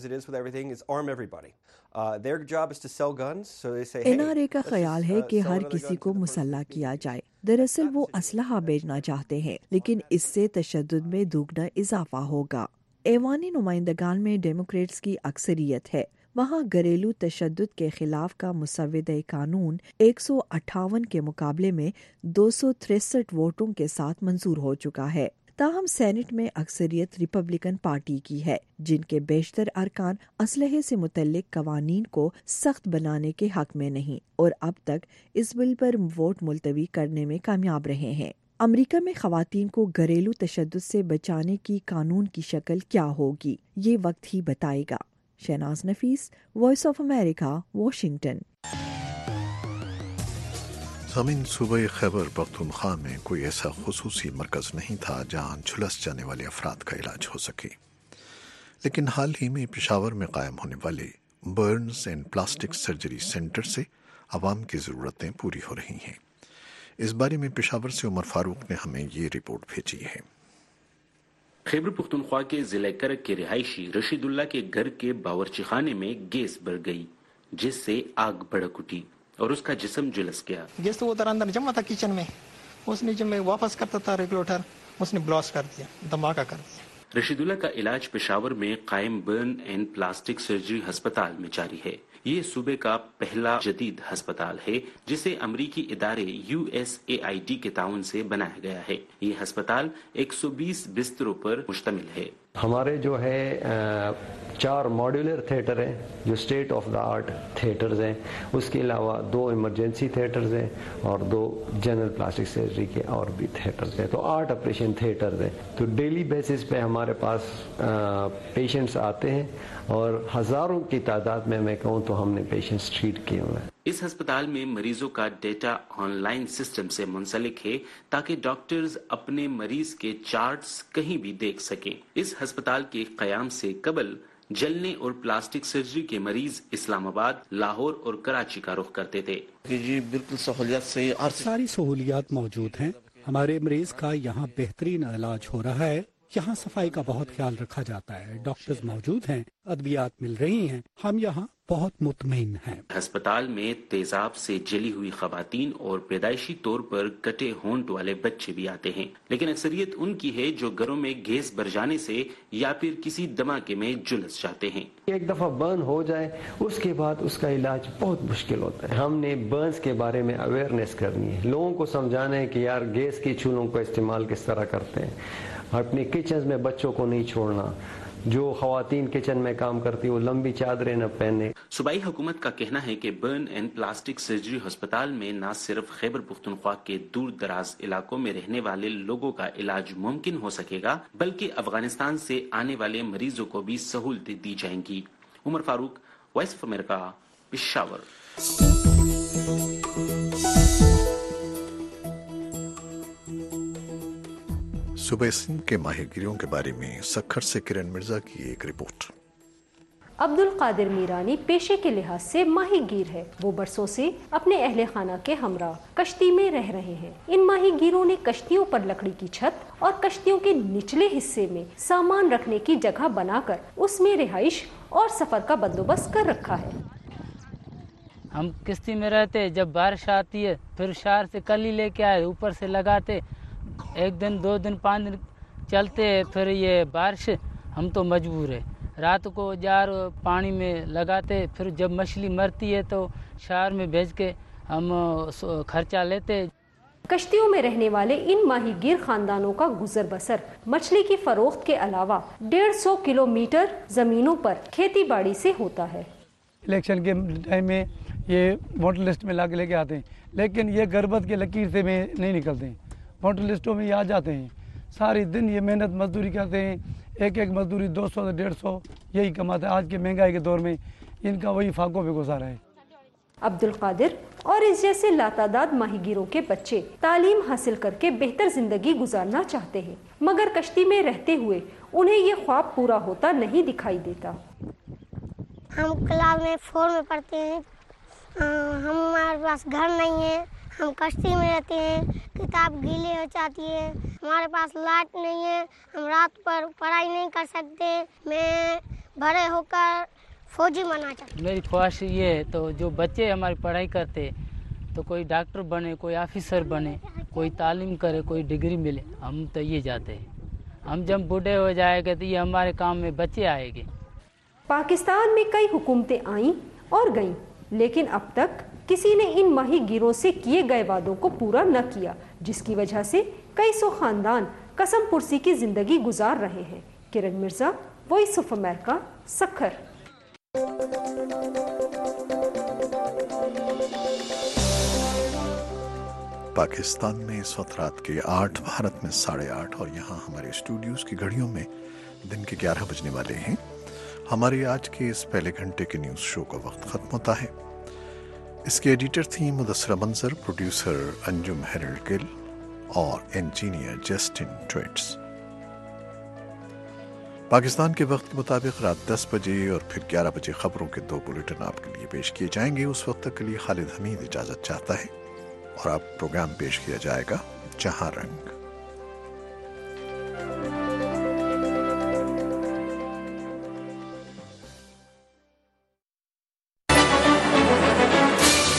این آر اے کا خیال ہے کہ ہر کسی کو مسلح کیا جائے۔ دراصل وہ اسلحہ بیچنا چاہتے ہیں، لیکن اس سے تشدد میں دوگنا اضافہ ہوگا۔ ایوانی نمائندگان میں ڈیموکریٹس کی اکثریت ہے، وہاں گھریلو تشدد کے خلاف کا مسودہ قانون ایک سو اٹھاون کے مقابلے میں دو سو تریسٹھ ووٹوں کے ساتھ منظور ہو چکا ہے۔ تاہم سینٹ میں اکثریت ریپبلکن پارٹی کی ہے، جن کے بیشتر ارکان اسلحے سے متعلق قوانین کو سخت بنانے کے حق میں نہیں، اور اب تک اس بل پر ووٹ ملتوی کرنے میں کامیاب رہے ہیں۔ امریکہ میں خواتین کو گھریلو تشدد سے بچانے کی قانون کی شکل کیا ہوگی، یہ وقت ہی بتائے گا۔ Shahnaz Nafees, Voice of America, Washington. زمین صوبہ خیبر پختونخوا میں کوئی ایسا خصوصی مرکز نہیں تھا جہاں جھلس جانے والے افراد کا علاج ہو سکے، لیکن حال ہی میں پشاور میں قائم ہونے والے burns and plastic surgery centre سے عوام کی ضرورتیں پوری ہو رہی ہیں۔ اس بارے میں پشاور سے عمر فاروق نے ہمیں یہ رپورٹ بھیجی ہے۔ خیبر پختونخوا کے ضلع کرک کے رہائشی رشید اللہ کے گھر کے باورچی خانے میں گیس بڑھ گئی، جس سے آگ بھڑک اٹھی اور اس کا جسم جلس گیا۔ گیس تو ادھر اندر جمع تھا کچن میں، اس نے جب میں واپس کرتا تھا ریگولیٹر اس نے بلاسٹ کر دیا، دھماکہ کر دیا۔ رشید اللہ کا علاج پشاور میں قائم برن اینڈ پلاسٹک سرجری ہسپتال میں جاری ہے۔ یہ صوبے کا پہلا جدید ہسپتال ہے جسے امریکی ادارے U S A I D کے تعاون سے بنایا گیا ہے۔ یہ ہسپتال ایک سو بیس بستروں پر مشتمل ہے۔ ہمارے جو ہے چار ماڈیولر تھیٹر ہیں جو state of the art theatres ہیں، اس کے علاوہ دو ایمرجنسی تھیٹرز ہیں اور دو جنرل پلاسٹک سرجری کے اور بھی تھیٹرز ہیں، تو آٹھ آپریشن تھیٹرز ہیں۔ تو ڈیلی بیسس پہ ہمارے پاس پیشنٹس آتے ہیں اور ہزاروں کی تعداد میں میں کہوں تو ہم نے پیشنٹس ٹریٹ کیے ہوئے ہیں۔ اس ہسپتال میں مریضوں کا ڈیٹا آن لائن سسٹم سے منسلک ہے تاکہ ڈاکٹرز اپنے مریض کے چارٹس کہیں بھی دیکھ سکیں۔ اس ہسپتال کے قیام سے قبل جلنے اور پلاسٹک سرجری کے مریض اسلام آباد، لاہور اور کراچی کا رخ کرتے تھے۔ جی بالکل سہولیات سے ساری سہولیات موجود ہیں، ہمارے مریض کا یہاں بہترین علاج ہو رہا ہے، یہاں صفائی کا بہت خیال رکھا جاتا ہے، ڈاکٹرز موجود ہیں، ادویات مل رہی ہیں، ہم یہاں بہت مطمئن ہیں۔ ہسپتال میں تیزاب سے جلی ہوئی خواتین اور پیدائشی طور پر کٹے ہونٹ والے بچے بھی آتے ہیں، لیکن اکثریت ان کی ہے جو گھروں میں گیس بھر جانے سے یا پھر کسی دھماکے میں جلس جاتے ہیں۔ ایک دفعہ برن ہو جائے اس کے بعد اس کا علاج بہت مشکل ہوتا ہے۔ ہم نے برنز کے بارے میں اویئرنیس کرنی ہے، لوگوں کو سمجھانا ہے کہ یار گیس کی چولہوں کا استعمال کس طرح کرتے ہیں، اپنے کچنز میں بچوں کو نہیں چھوڑنا، جو خواتین کچن میں کام کرتی وہ لمبی چادریں نہ پہنے۔ صوبائی حکومت کا کہنا ہے کہ برن اینڈ پلاسٹک سرجری ہسپتال میں نہ صرف خیبر پختونخوا کے دور دراز علاقوں میں رہنے والے لوگوں کا علاج ممکن ہو سکے گا بلکہ افغانستان سے آنے والے مریضوں کو بھی سہولتیں دی جائیں گی۔ Umar Farooq, Voice of America, Peshawar. صوبہ سندھ کے ماہی گیروں کے بارے میں سکھر سے کرن مرزا کی ایک رپورٹ۔ عبد القادر میرانی پیشے کے لحاظ سے ماہی گیر ہے۔ وہ برسوں سے اپنے اہل خانہ کے ہمراہ کشتی میں رہ رہے ہیں۔ ان ماہی گیروں نے کشتیوں پر لکڑی کی چھت اور کشتیوں کے نچلے حصے میں سامان رکھنے کی جگہ بنا کر اس میں رہائش اور سفر کا بندوبست کر رکھا ہے۔ ہم کشتی میں رہتے، جب بارش آتی ہے پھر شہر سے کلی لے کے آئے، اوپر سے لگاتے، ایک دن دو دن پانچ دن چلتے، پھر یہ بارش ہم تو مجبور ہے، رات کو جار پانی میں لگاتے، پھر جب مچھلی مرتی ہے تو شہر میں بھیج کے ہم خرچہ لیتے۔ کشتیوں میں رہنے والے ان ماہی گیر خاندانوں کا گزر بسر مچھلی کی فروخت کے علاوہ ڈیڑھ سو کلو میٹر زمینوں پر کھیتی باڑی سے ہوتا ہے۔ الیکشن کے ٹائم میں یہ ووٹر لسٹ میں لا کے لے کے آتے ہیں، لیکن یہ غربت کے لکیر سے میں نہیں نکلتے ہیں، ووٹر لسٹوں میں یہ آ جاتے ہیں، ساری دن یہ محنت مزدوری کرتے ہیں، ایک ایک مزدوری دو سو سے ڈیڑھ سو یہی کماتے ہیں۔ آج کے مہنگائی کے دور میں ان کا وہی فاقوں پہ گزارا ہے۔ عبد القادر اور اس جیسے لاتعداد ماہی گیروں کے بچے تعلیم حاصل کر کے بہتر زندگی گزارنا چاہتے ہیں، مگر کشتی میں رہتے ہوئے انہیں یہ خواب پورا ہوتا نہیں دکھائی دیتا۔ ہم کلاس میں فور میں پڑھتے ہیں، ہمارے پاس گھر نہیں ہے، ہم کشتی میں رہتے ہیں، کتاب گیلے ہو جاتی ہے، ہمارے پاس لائٹ نہیں ہے، ہم رات پر پڑھائی نہیں کر سکتے۔ میں بڑے ہو کر فوجی بننا چاہتا ہوں۔ میری خواہش یہ ہے تو جو بچے ہماری پڑھائی کرتے تو کوئی ڈاکٹر بنے، کوئی آفیسر بنے، کوئی تعلیم کرے، کوئی ڈگری ملے، ہم تو یہ چاہتے ہیں۔ ہم جب بوڑھے ہو جائیں گے تو یہ ہمارے کام میں بچے آئیں گے۔ پاکستان میں کئی حکومتیں آئیں اور گئیں، لیکن اب تک کسی نے ان ماہی گیروں سے کیے گئے وعدوں کو پورا نہ کیا، جس کی وجہ سے کئی سو خاندان قسم پرسی کی زندگی گزار رہے ہیں۔ Kiran Mirza, Voice of America, Sukkur. Pakistan میں اس وقت رات کے آٹھ، بھارت میں ساڑھے آٹھ، اور یہاں ہمارے اسٹوڈیوز کی گھڑیوں میں دن کے گیارہ بجنے والے ہیں۔ ہمارے آج کے اس پہلے گھنٹے کے نیوز شو کا وقت ختم ہوتا ہے۔ اس کے ایڈیٹر تھیں مدثرہ منظر، پروڈیوسر انجم ہیرلڈ گل اور انجینئر جسٹن ٹویٹس۔ پاکستان کے وقت کے مطابق رات دس بجے اور پھر گیارہ بجے خبروں کے دو بلیٹن آپ کے لیے پیش کیے جائیں گے. اس وقت تک کے لیے خالد حمید اجازت چاہتا ہے اور آپ پروگرام پیش کیا جائے گا جہاں رنگ.